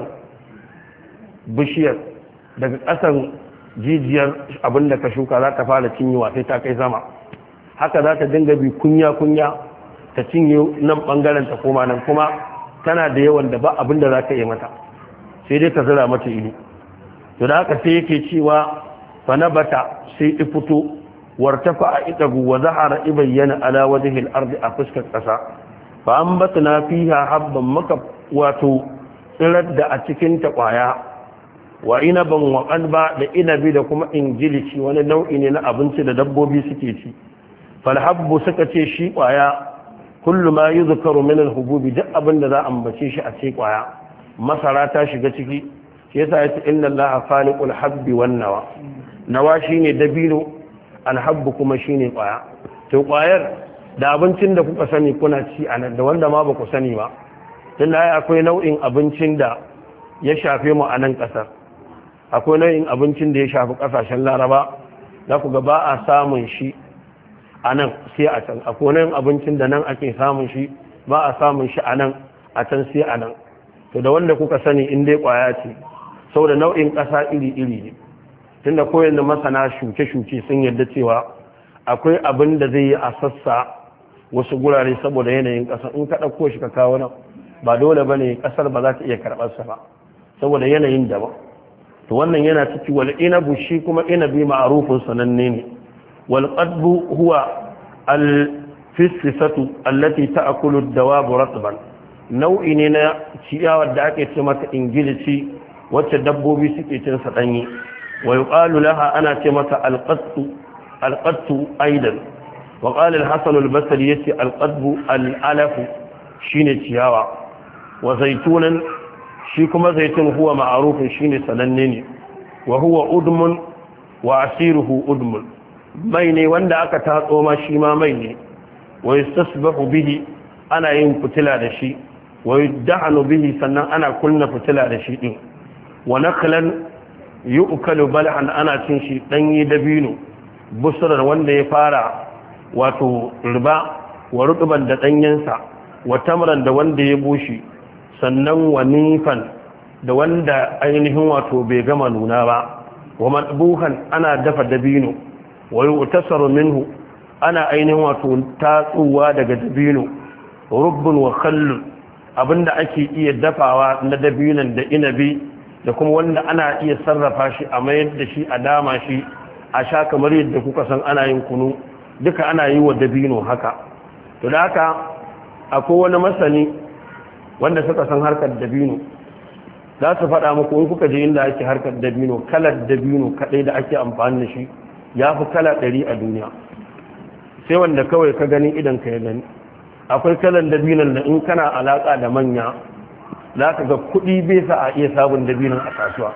bishiyar daga ƙasan jijiyar abin da ka shuka za ta fara cinyewa sai ta kai sama haka za ta dinga bi kunya ta cinye nan bangaren ta koma nan kuma tana da yawan da ba abin da za ka yi mata sai dai ka zira mata ido to da haka sai yake cewa fa nabata sai fito wartafa a idagu wa zahara ibayyana ala wajhi al-ardi a fuskar kasa fa ambatna fiha habban maka wato tsirar da a cikin ta kwaya wa inaban wa qalba da inabi da kuma injilici wani nau'i ne na abinci da dabbobi suke ci fal habbu suka ce shi kwaya kullu ma yuzkaru min al-hububi duk abinda za a ambace shi a ce kwaya masara ta shiga ciki shi yasa yace inna allaha khaliqul habbi wan nawa shine dabino al-habbu kuma shine kwaya to kwayar da abincin da kuka sani kuna ci anan da wanda ma ba ku sani ba tunda ai akwai nau'in abincin da ya shafe mu a nan kasar akwai nau'in abincin da ya shafi kasashen Laraba za ku ga ba a samun shi a nan sai a can akwai nau'in abincin da nan ake samun shi ba a samun shi a nan a can sai a nan to da wanda kuka sani in dai kwaya ce saboda nau'in ƙasa iri-iri ne tunda koyar da masana shuke-shuke sun yarda cewa akwai abin da zai yi a sassa wasu gurare saboda yanayin ƙasa in ka ɗauko shi ka kawo nan ba dole ba ne ƙasar ba za ta iya karɓarsa ba saboda yanayin daban to wannan yana ciki wal inabu shi kuma inabi ma'arufin sananne ne wal qadbu huwa al fisfisatu allati ta'kulu ad-dawab ratban nau'i ne na ciyawar da ake ce mata ingilici wacce dabbobi suke cin sa danyi wa yuqalu laha ana ce mata al-qattu aidan wa qala al-hasan al-basri yace al-qadbu al-alaf shine ciyawa wa zaitunan shi kuma zaitun huwa ma'arufin shine sananne ne wa huwa udmun wa asiruhu udmun mai ne wanda aka tatso ma shi ma mai ne wa yastasbahu bihi ana yin fitila da shi wa yuddahanu bihi sannan ana kunna fitila da shi din wa naklan yu'kalu bal'an ana cin shi danyi dabino busrar wanda ya fara wato riba wa rutuban da danyensa wa tamran da wanda ya bushe sannan wa nifan da wanda ainihin wato bai gama nuna ba wa matbuhan ana dafa dabino wa yu'tasaru minhu ana ainihin wato tatsuwa daga dabino rubbun wa khallun abinda ake iya dafawa na dabinon da inabi da kuma wanda ana iya sarrafa shi a mayar da shi a dama shi a sha kamar yadda kuka san ana yin kunu duka ana yi wa dabino haka to da haka akwai wani masani wanda suka san harkar dabino za su faɗa muku in kuka je inda ake harkar dabino kalar dabino kaɗai da ake amfani da shi ya fi kala 100 a duniya sai wanda kawai ka gani idan ka ya gani akwai kalar dabinon da in kana alaƙa da manya za ka ga kuɗi bai sa a iya sabon dabinon a kasuwa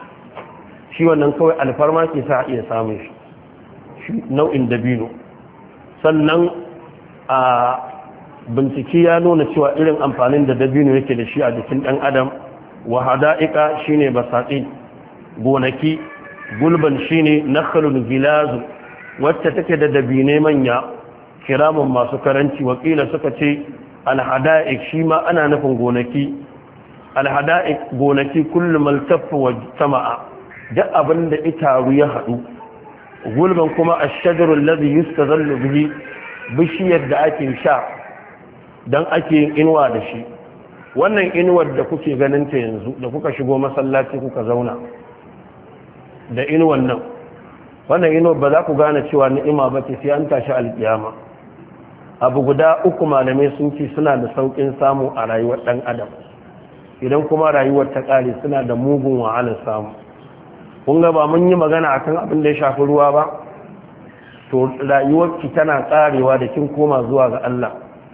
shi wannan kawai alfarma ke sa a iya samun shi nau'in dabino sannan a bincike ya nuna cewa irin amfanin da dabino yake da shi a jikin ɗan adam wa hada'ika shine basatsi gonaki gulban shine nakhlul gilazu wacce take da dabine manya kiramun masu karanci wakila suka ce alhada'ik shi ma ana nufin gonaki alhada'ik gonaki kullum maltaffa wa sama'a duk abin da itaru ya haɗu gulban kuma ash-shajarul ladhi yustazallu bihi bishiyar da ake sha dan ake yin inuwa da shi. Wannan inuwar da kuke ganin ta yanzu da kuka shigo masallaci kuka zauna da inuwan nan, wannan inuwar ba za ku gane cewa ni'ima ba ce sai an tashi alkiyama. Abu guda uku malamai sun ce suna da saukin samu a rayuwar dan adam, idan kuma rayuwar ta kare suna da mugun wahalar samu. kun ga ba mun yi magana akan abin da ya shafi ruwa ba, to rayuwarki tana karewa da kin koma zuwa ga Allah.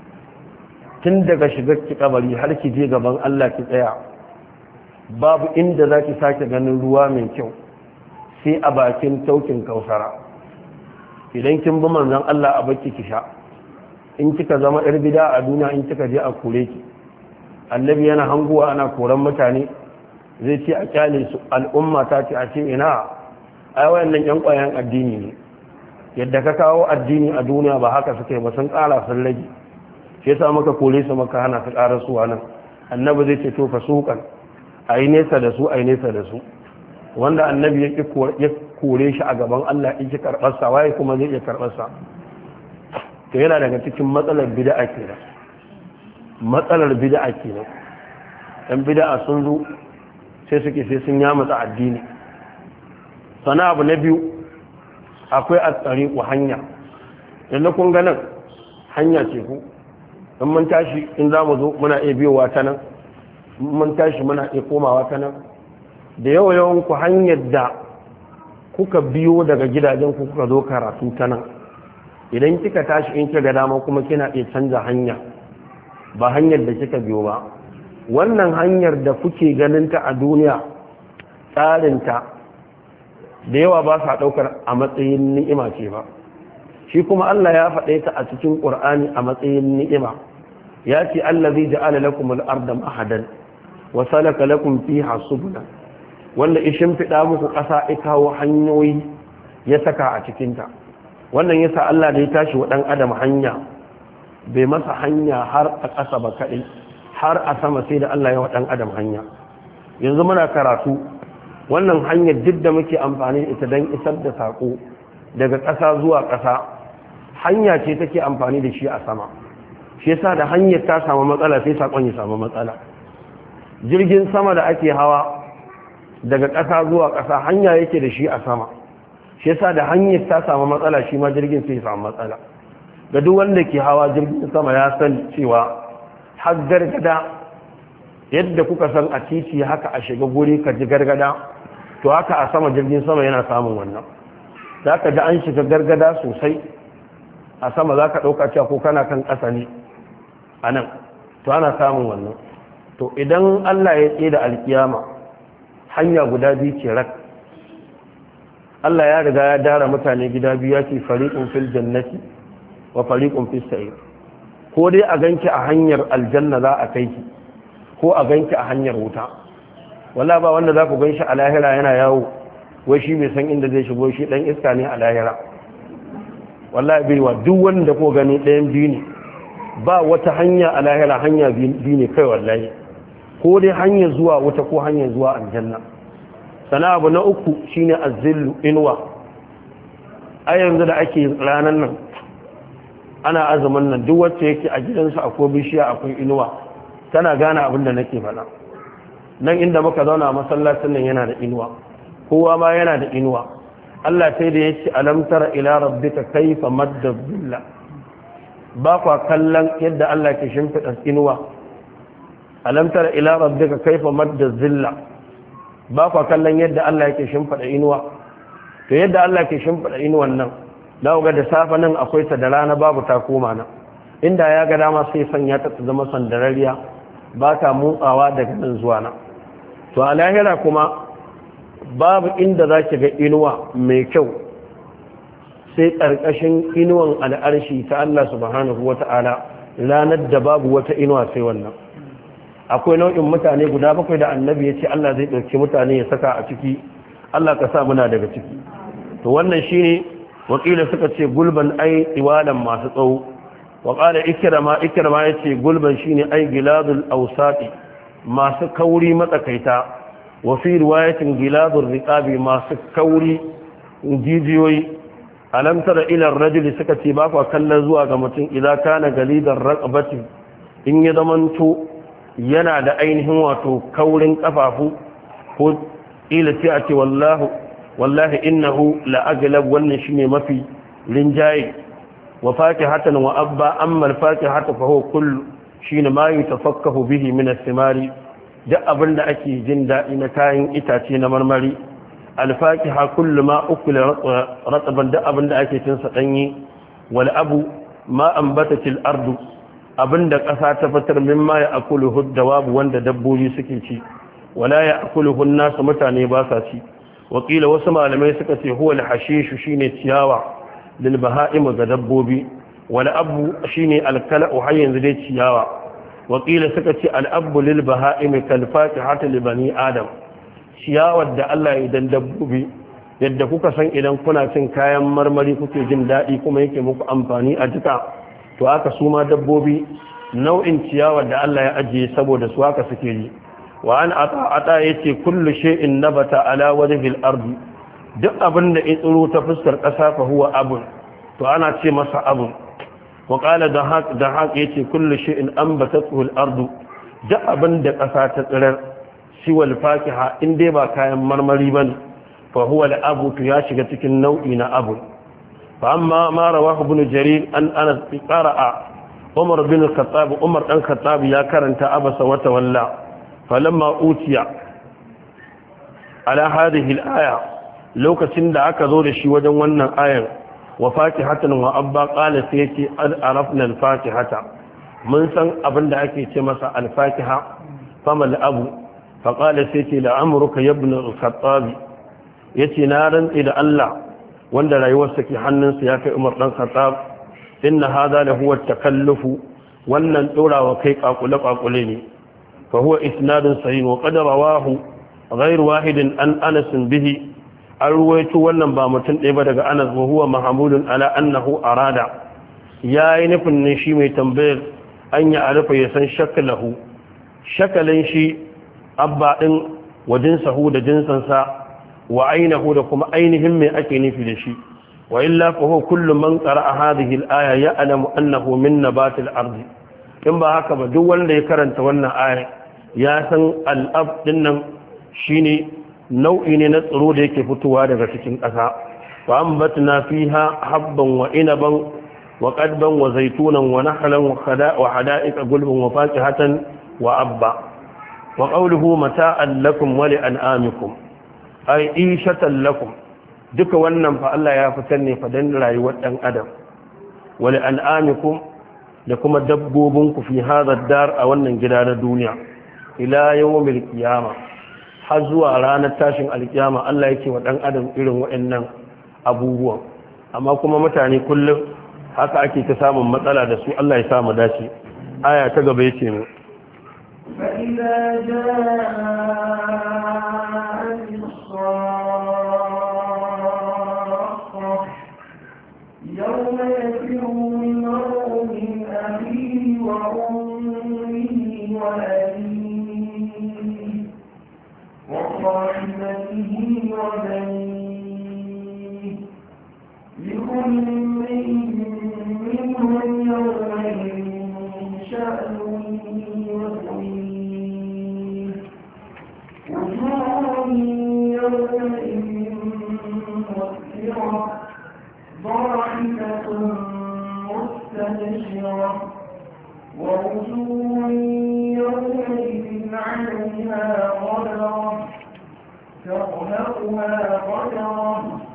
Tun daga shigar ki kabari har ki je gaban Allah ki tsaya, babu inda zaki sake ganin ruwa mai kyau sai a bakin taukin kausara. Idan kin bi manzon Allah a baki ki sha, in kika zama yar bid'a a duniya in kika je a kore ki. Annabi yana hanguwa ana koran mutane, zai ce a kyale su, al'umma ta ce a ce ina ai wayannan yan kwayan addini ne, yadda ka kawo addini a duniya ba haka suke ba, sun ƙara sun rage, shi yasa maka kore su maka hana su ƙara su nan. Annabi zai ce to fa sukan ayi nesa da su, ayi nesa da su. Wanda annabi ya kore shi a gaban Allah in ki karɓar sa, waye kuma zai iya karɓar sa? To yana daga cikin matsalar bid'a kenan, matsalar bid'a kenan. Dan bid'a sun zo sai sun yamutsa addini. Sana abu na biyu akwai at-tariqu hanya. Yanda kun ga nan hanya ce ku, in mun tashi in za mu zo muna iya biyowa ta nan, mun tashi muna iya komawa ta nan. Da yawan ku hanyar da kuka biyo daga gidajen ku kuka zo karatu ta nan, idan kika tashi in kika dama kuma kina iya canza hanya, ba hanyar da kika biyo ba. Wannan hanyar da kuke ganinta a duniya tsarinta da yawa ba sa ɗaukar a matsayin ni'ima ce ba, shi kuma Allah ya faɗe ta a cikin ƙur'ani a matsayin ni'ima. Ya ce allazi ja'ala lakum al-arda mahadan wa salaka lakum fiha subula, wanda ishin fida muku ƙasa ya kawo hanyoyi ya saka a cikinta. Wannan yasa Allah da ya tashi wa ɗan adam hanya bai masa hanya har a ƙasa ba kaɗai, har a sama sai da Allah ya wa ɗan adam hanya. Yanzu muna karatu, wannan hanyar duk da muke amfani da ita don isar da saƙo daga ƙasa zuwa ƙasa, hanya ce take amfani da shi a sama. Shi yasa da hanyar ta samu matsala sai saƙon ya samu matsala. Jirgin sama da ake hawa daga ƙasa zuwa ƙasa hanya yake da shi a sama, shi yasa da hanyar ta samu matsala shi ma jirgin sai ya samu matsala. Ga duk wanda ke hawa jirgin sama ya san cewa har gargada yadda kuka san a titi haka a shiga guri ka ji gargada, to haka a sama jirgin sama yana samun wannan. Za ka ji an shiga gargada sosai a sama, za ka ɗauka cewa ko kana kan ƙasa ne a nan, to ana samun wannan. To idan Allah ya tsaye da alkiyama hanya guda biyu ce rak, Allah ya riga ya dara mutane gida biyu, ya ce fariqun fil jannati wa fariqun fis sa'ir. Ko dai a ganki a hanyar aljanna za a kai ki, ko a ganki a hanyar wuta. Wala ba wanda za ku gan shi a lahira yana yawo wai shi bai san inda zai shigo, shi dan iska ne a lahira. Wallahi bai wa duk wanda ko gani ɗayan biyu ne, ba wata hanya a lahira, hanya biyu ne kai wallahi, ko dai hanyar zuwa wuta ko hanyar zuwa aljanna. Sana abu na uku shine azzillu, inuwa. A yanzu da ake ranar nan ana azumin nan, duk wacce yake a gidansa akwai bishiya akwai inuwa, tana gane abin da nake faɗa. Nan inda muka zauna a masallacin nan yana da inuwa, kowa ma yana da inuwa. Allah sai da yace alam tara ila rabbika kayfa madda dhilla, ba kwa kallon yadda Allah ke shimfida inuwa. Alam tara ila rabbika kayfa madda dhilla, ba kwa kallon yadda Allah yake shimfida inuwa. To yadda Allah ke shimfida inuwan nan, da ga da safa nan akwai ta, da rana babu ta koma nan. Inda ya ga dama sai sanya ta zama sandarariya, ba ta motsawa daga nan zuwa nan. To a lahira kuma babu inda za ki ga inuwa mai kyau sai ƙarƙashin inuwan al'arshi ta Allah subhanahu wa ta'ala, ranar da babu wata inuwa sai wannan. Akwai nau'in mutane guda bakwai da annabi ya ce Allah zai ɗauki mutane ya saka a ciki, Allah ka sa muna daga ciki. To wannan shi ne wakila suka ce gulban ai iwalan masu tsawo. Waƙala ikirama ya ce gulban shi ne ai giladul ausaɗi masu kauri matsakaita, wa fi riwayatin giladul riqabi masu kauri jijiyoyi, alam tara ila ar-rajuli suka ce ba kwa kallon zuwa ga mutum idan kana galidar raqabati in ya zamanto yana da ainihin wato kaurin kafafu ko ila sai a ce wallahi innahu la aglab wannan shine mafi rinjaye wa fakihatan wa abba amma al-fakihatu fa huwa kullu shine ma yutafakkahu bihi min as-simari duk abinda ake jin dadi na kayan itace na marmari al-fakiha kullu ma ukila rataban duk abinda ake cin sa danye wal abu ma ambatatil ardu abinda kasa ta fitar mimma ya akuluhu dawabu wanda dabbobi suke ci wala ya akuluhu an-nas mutane ba sa ci wakila wasu malamai suka ce huwa al-hashishu shine ciyawa lil baha'im ga dabbobi wal abu shine al-kala'u har yanzu dai ciyawa wakila suka ce al-abu lil baha'im kal fakihati li bani adam ciyawar da Allah ya dan dabbobi yadda kuka san idan kuna cin kayan marmari kuke jin dadi kuma yake muku amfani a jika to aka su ma dabbobi nau'in ciyawar da Allah ya ajiye saboda su haka suke yi wa an ata yace kullu shay'in nabata ala wajhi al-ardi duk abinda ya tsiro ta fuskar kasa fa huwa abun to ana ce masa abun wa qala da haq yace kullu shay'in anbatathu al-ardu duk abinda kasa ta tsirar shi wal fakiha in dai ba kayan marmari bane fa huwa al-abu to ya shiga cikin nau'i na abu fa amma ma rawahu ibn jarir an anas qara'a umar bin al-khattab umar dan khattab ya karanta abasa wa tawalla falamma utiya ala hadhihi al-aya lokacin da aka zo da shi wajen wannan ayan wa fakihatan wa abba qala sai yace arafna al-fakihata mun san abinda ake ce masa al-fakiha famal abu fa qala sai yace la amruka ibn al-khattab yace na rantsi da Allah wanda rayuwarsa ke hannunsa ya kai Umar dan Khattab inna hadha la huwa at-takallufu wannan dorawa kai kakule ne فهو إسناد صحيح وقد رواه غير واحد عن أنس به الرويت ولن بامتن إبدا أنس وهو محمول على أنه أراد يا ينف النشيم تنبير أن يعرف يسن شكل شيء أبا وجنسه لجنسا وعينه لكم عينهم من أكين في الشيء وإلا فهو كل من قرأ هذه الآية يعلم أنه من نبات الأرض in ba haka ba duk wanda ya karanta wannan aya ya san al'ab dinnan shine nau'i ne na tsiro da yake fitowa daga cikin ƙasa fa ambatna fiha habban wa inaban wa qadban wa zaytunan wa nahlan wa hada'iqa gulbun wa fakihatan wa abba wa qawluhu mata'an lakum wa li'an'amikum ay ishatan lakum duka wannan fa Allah ya fitar ne fa dan rayuwar dan adam wa li'an'amikum da kuma dabbobinku fi hadha dar a wannan gida na duniya ila yawmil qiyama har zuwa ranar tashin alkiyama Allah yake wa dan adam irin waɗannan abubuwan amma kuma mutane kullum haka ake ta samun matsala da su Allah ya sa mu dace aya ta gaba yace mu fa idza yawma yafiru min وصاحبته وبنيه لكل امرئ منهم يومئذ شأن يغنيه وجوه يومئذ مسفرة ضاحكة مستبشرة ووجوه يومئذ عليها غبرة ترهقها قدرة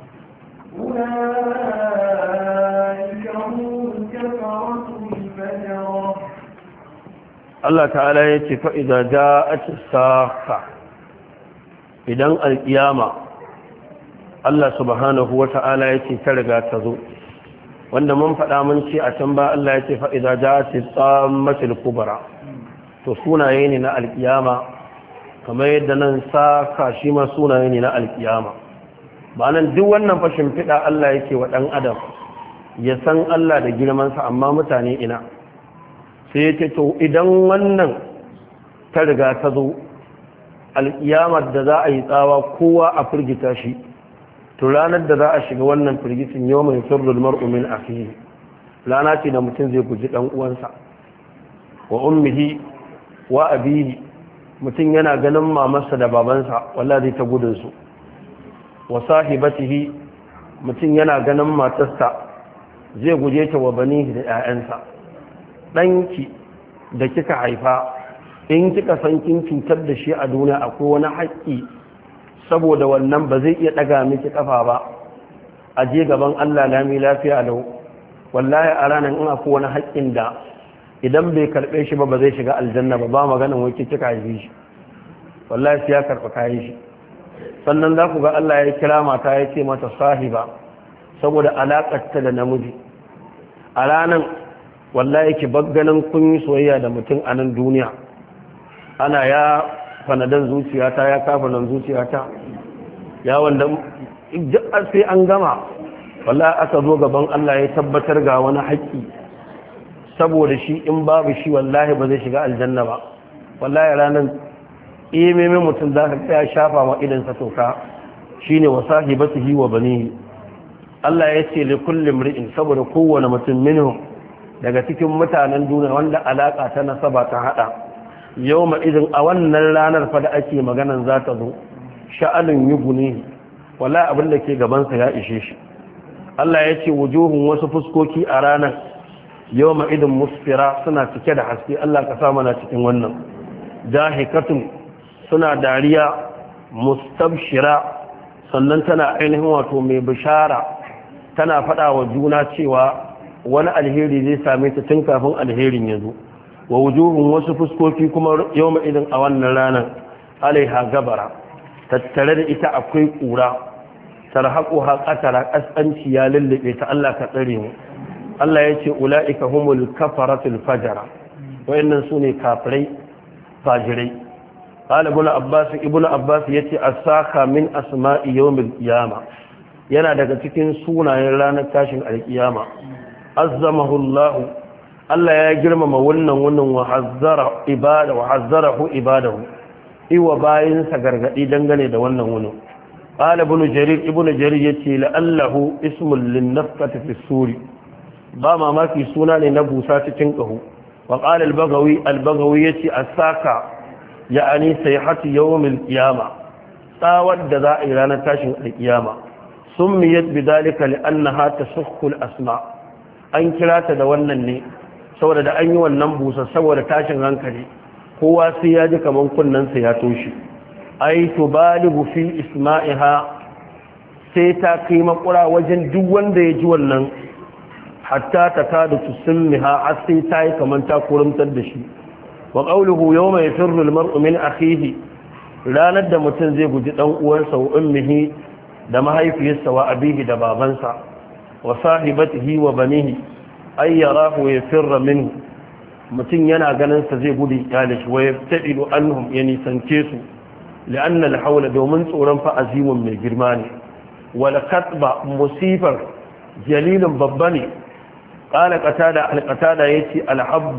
أولئك هم الكفرة الفجرة الله تعالى يتي فإذا جاءت الساخة إذن القيامة الله سبحانه وتعالى يتي تلقى تذو wanda mun faɗa mun ce a can ba Allah ya ce fa'iza ja ce tsammatul kubara to sunaye ne na alkiyama kamar yadda nan saka shi ma sunaye ne na alkiyama ba nan duk wannan fashin fiɗa Allah yake wa ɗan adam ya san Allah da girmansa amma mutane ina sai ya ce to idan wannan ta riga ta zo alkiyamar da za a yi tsawa kowa a firgita shi to ranar da za a shiga wannan firgicin yau mai sirrul mar'u min akhihi rana ce da mutum zai guji dan uwansa wa ummihi wa abihi mutum yana ganin mamarsa da babansa wallahi zai ta gudun su wa sahibatihi mutum yana ganin matarsa zai guje ta wa banihi da 'ya'yansa ɗanki da kika haifa in kika san kin cutar da shi a duniya akwai wani haƙƙi saboda wannan ba zai iya ɗaga miki ƙafa ba a je gaban Allah lami lafiya lau wallahi a ranar in akwai wani haƙƙin da idan bai karɓe shi ba zai shiga aljanna ba maganin wai kika haife shi wallahi sai ya karɓa kayan shi sannan za ku ga Allah ya kira mata ya ce mata sahiba saboda alaƙarta da namiji a ranar wallahi ki ganin kun yi soyayya da mutum a nan duniya ana ya fanadan zuciyata ya kafa nan zuciyata ya wanda sai an gama wallahi aka zo gaban Allah ya tabbatar ga wani haƙƙi saboda shi in babu shi wallahi ba zai shiga aljanna ba wallahi ranar imemin mutum za ka tsaya shafa wa idansa toka shine wa sahibatihi wa banihi Allah ya ce li kulli mri'in saboda kowane mutum minhum daga cikin mutanen duniya wanda alaka ta nasaba ta hada yawma idin a wannan ranar fa da ake maganan za ta zo sha'anin yuguni wallahi abin da ke gaban sa ya ishe shi Allah ya ce wujuhun wasu fuskoki a ranar yawma idin musfira suna cike da haske Allah ka sa mana cikin wannan jahikatun suna dariya mustabshira sannan tana ainihin wato mai bishara tana faɗa wa juna cewa wani alheri zai same ta tun kafin alherin ya zo wa wujuhun wasu fuskoki kuma yawma idin a wannan ranar alaiha gabara tattare da ita akwai ƙura tarhaquha qatara kasanci ya lullube ta Allah ka tsare mu Allah ya ce ula'ika humul kafaratul fajara wayannan sune kafirai fajirai qala ibn abbas yace as-saka min asma'i yawmil qiyama yana daga cikin sunayen ranar tashin alkiyama azzamahu Allah ya girmama wannan wa hazzarahu ibadahu iwa bayinsa gargadi dangane da wannan wunin qala ibn jarir yace la'allahu ismul lin-nafqati fi suri ba mamaki suna ne na busa cikin ƙaho wa ƙala albagawi ya ce a saka ya ani sai hati yawon ƙiyama tsawar da za a yi ranar tashin alƙiyama sun miyar bidalika li'annaha tasukul asma an kira ta da wannan ne saboda da an yi wannan busa saboda tashin hankali kowa sai ya ji kaman kunnensa ya toshe ai tubaligu fi isma'iha sai ta kai makura wajen duk wanda ya ji wannan hatta ta kada tusimmiha sai ta yi kamar ta kurumtar da shi wa qawluhu yawma yafirru al-mar'u min akhihi ranar da mutum zai guji dan uwansa wa ummihi da mahaifiyarsa wa abihi da babansa wa sahibatihi wa banihi ay yarahu yafirra minhu mutum yana ganin sa zai gudu yalish wa yaftadilu anhum yani sanke su li'anna al-hawla domin tsoron fa azimun mai girma ne wal katba musifar jalilun babba ne قال القتادة يتي الحب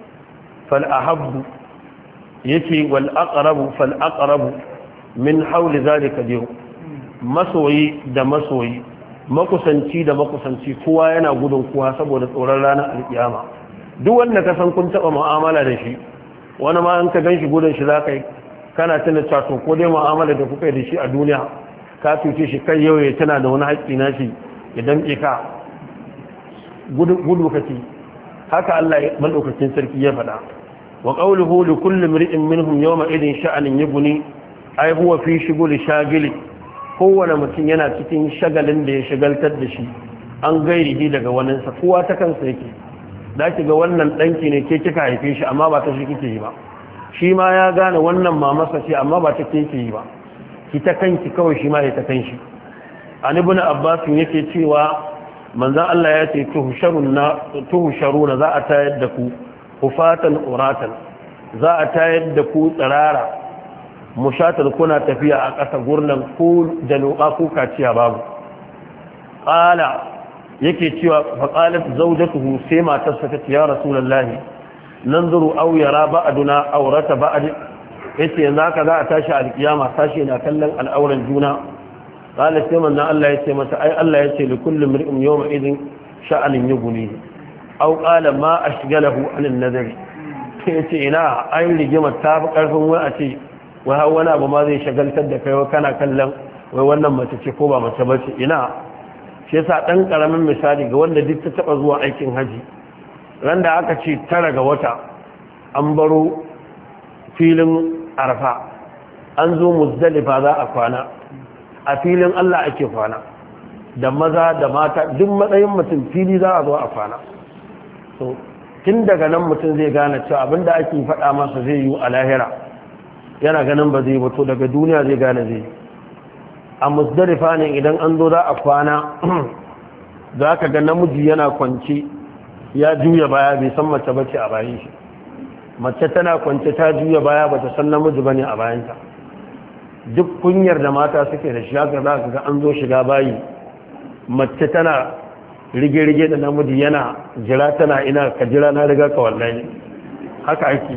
فالأحب يتي والأقرب فالأقرب من حول ذلك اليوم masoyi da masoyi makusanci da makusanci kowa yana gudun kowa saboda tsoron ranar alkiyama duk wanda ka san kun taba mu'amala da shi wani ma an ka ganshi gudun shi za ka yi kana tuna cato ko dai mu'amala da kuka yi da shi a duniya ka tuce shi kai yau ya tana da wani haƙƙi na shi ya damƙe ka gudu kake haka Allah madaukakin sarki ya faɗa wa qawluhu li kulli imri'in minhum yawma idin sha'anin yubni ai huwa fi shughuli shagili kowane mutum yana cikin shagalin da ya shagaltar da shi an gairihi daga wannan sa kowa ta kansa yake da ki ga wannan danki ne ke kika haife shi amma ba ta shi kike yi ba shi ma ya gane wannan mamarsa ce amma ba ta kike yi ba ki ta kanki kawai shi ma ya ta kanshi an ibn abbas yake cewa manzan Allah ya ce tuhusharuna za a tayar da ku hufatan uratan za a tayar da ku tsirara mushatar kuna tafiya a ƙasa gurnan ko da loƙa ko kaciya babu ƙala yake cewa faƙalat zaujatuhu sai matarsa ta ce ya rasulallahi nan zuru au yara ba'aduna aurata ba'ad yace yanzu haka za a tashi alƙiyama sashi na kallon al'auran juna qala sai manzo Allah ya ce mata ai Allah ya ce li kulli mar'in yawma idin sha'anin yughni aw qala ma ashgalahu an an-nazar sai ce ina ai rigima ta fi karfin wai a ce wai har wani abu ma zai shagaltar da kai kana kallon wai wannan mace ce ko ba mace bace ina shi yasa dan karamin misali ga wanda duk ta taba zuwa aikin haji ran da aka ce 9 ga wata an baro filin arfa an zo muzdalifa za a kwana a filin Allah ake kwana da maza da mata duk matsayin mutum fili za a zo a kwana so tun daga nan mutum zai gane cewa abinda ake faɗa masa zai yi a lahira yana ganin ba zai bato daga duniya zai gane zai yi a musdalifa ne idan an zo za a kwana za ka ga namiji yana kwanci ya juya baya bai san mace bace a bayan shi mace tana kwance ta juya baya bata san namiji bane a bayanta duk kunyar da mata suke da shi haka za ka ga an zo shiga bayi mace tana rige-rige da namiji yana jira tana ina ka jira na riga ka wallahi haka ake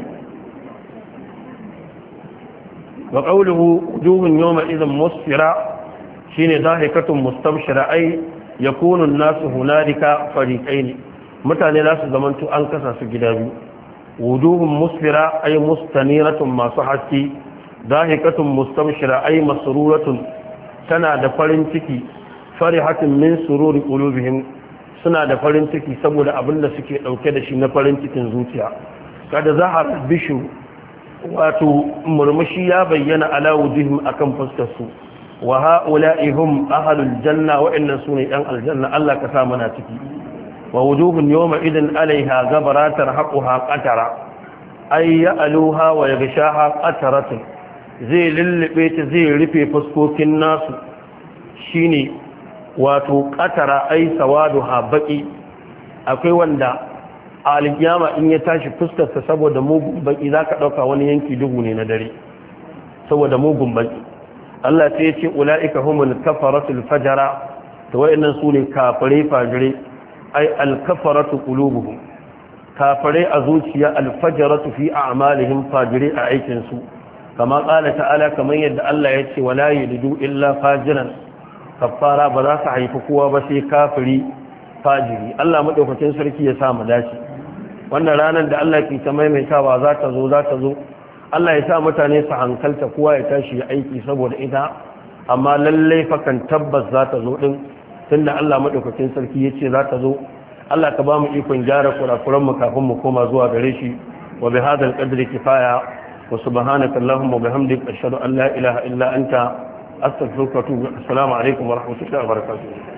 wa qawluhu wujuhun yawma idhan musfira shine zahikatun mustabshira ay yakunu an-nasu hunalika fariqayn mutane za su zamanto an kasa su gida biyu wujuhun musfira ay mustaniratun masu haske zahikatun mustabshira ay masruratun tana da farin ciki farihatun min sururi qulubihim suna da farin ciki saboda abin da suke dauke da shi na farin cikin zuciya kada zahar bishu wato murmushi ya bayyana ala wujihim akan fuskar su wa ha'ula'i hum ahlul janna wa inna sunu yan aljanna Allah ka sa mana ciki wa wujuhun yawma idin alaiha gabaratar haquha qatara ay ya'luha wa yaghshaha qataratun zai lullube ta zai rufe fuskokin nasu shine wato qatara ay sawaduha baqi akwai wanda alkiyama in ya tashi fuskarsa saboda mugun baki zaka dauka wani yanki duhu ne na dare saboda mugun baki Allah sai ya ce ulaika humul kafaratul fajara to wayannan sune kafare fajire ay al kafaratu qulubuhum kafare a zuciya al fajaratu fi a'malihim fajire a aikin su kama qala ta'ala kaman yadda Allah ya ce wala yalidu illa fajiran kafara ba za su haifi kowa ba sai kafiri fajiri Allah madaukakin sarki ya sa mu dace wannan ranar da Allah ke ta maimaitawa za ta zo Allah ya sa mutane su hankalta kowa ya tashi ya aiki saboda ita amma lallai fakan tabbas za ta zo din tunda Allah madaukakin sarki ya ce za ta zo Allah ka ba mu ikon gyara kurakuran mu kafin mu koma zuwa gare shi wa bi hadal qadri kifaya wa subhanaka allahumma wa bihamdika ashhadu an la ilaha illa anta astaghfiruka wa atubu assalamu alaikum wa rahmatullahi wa barakatuh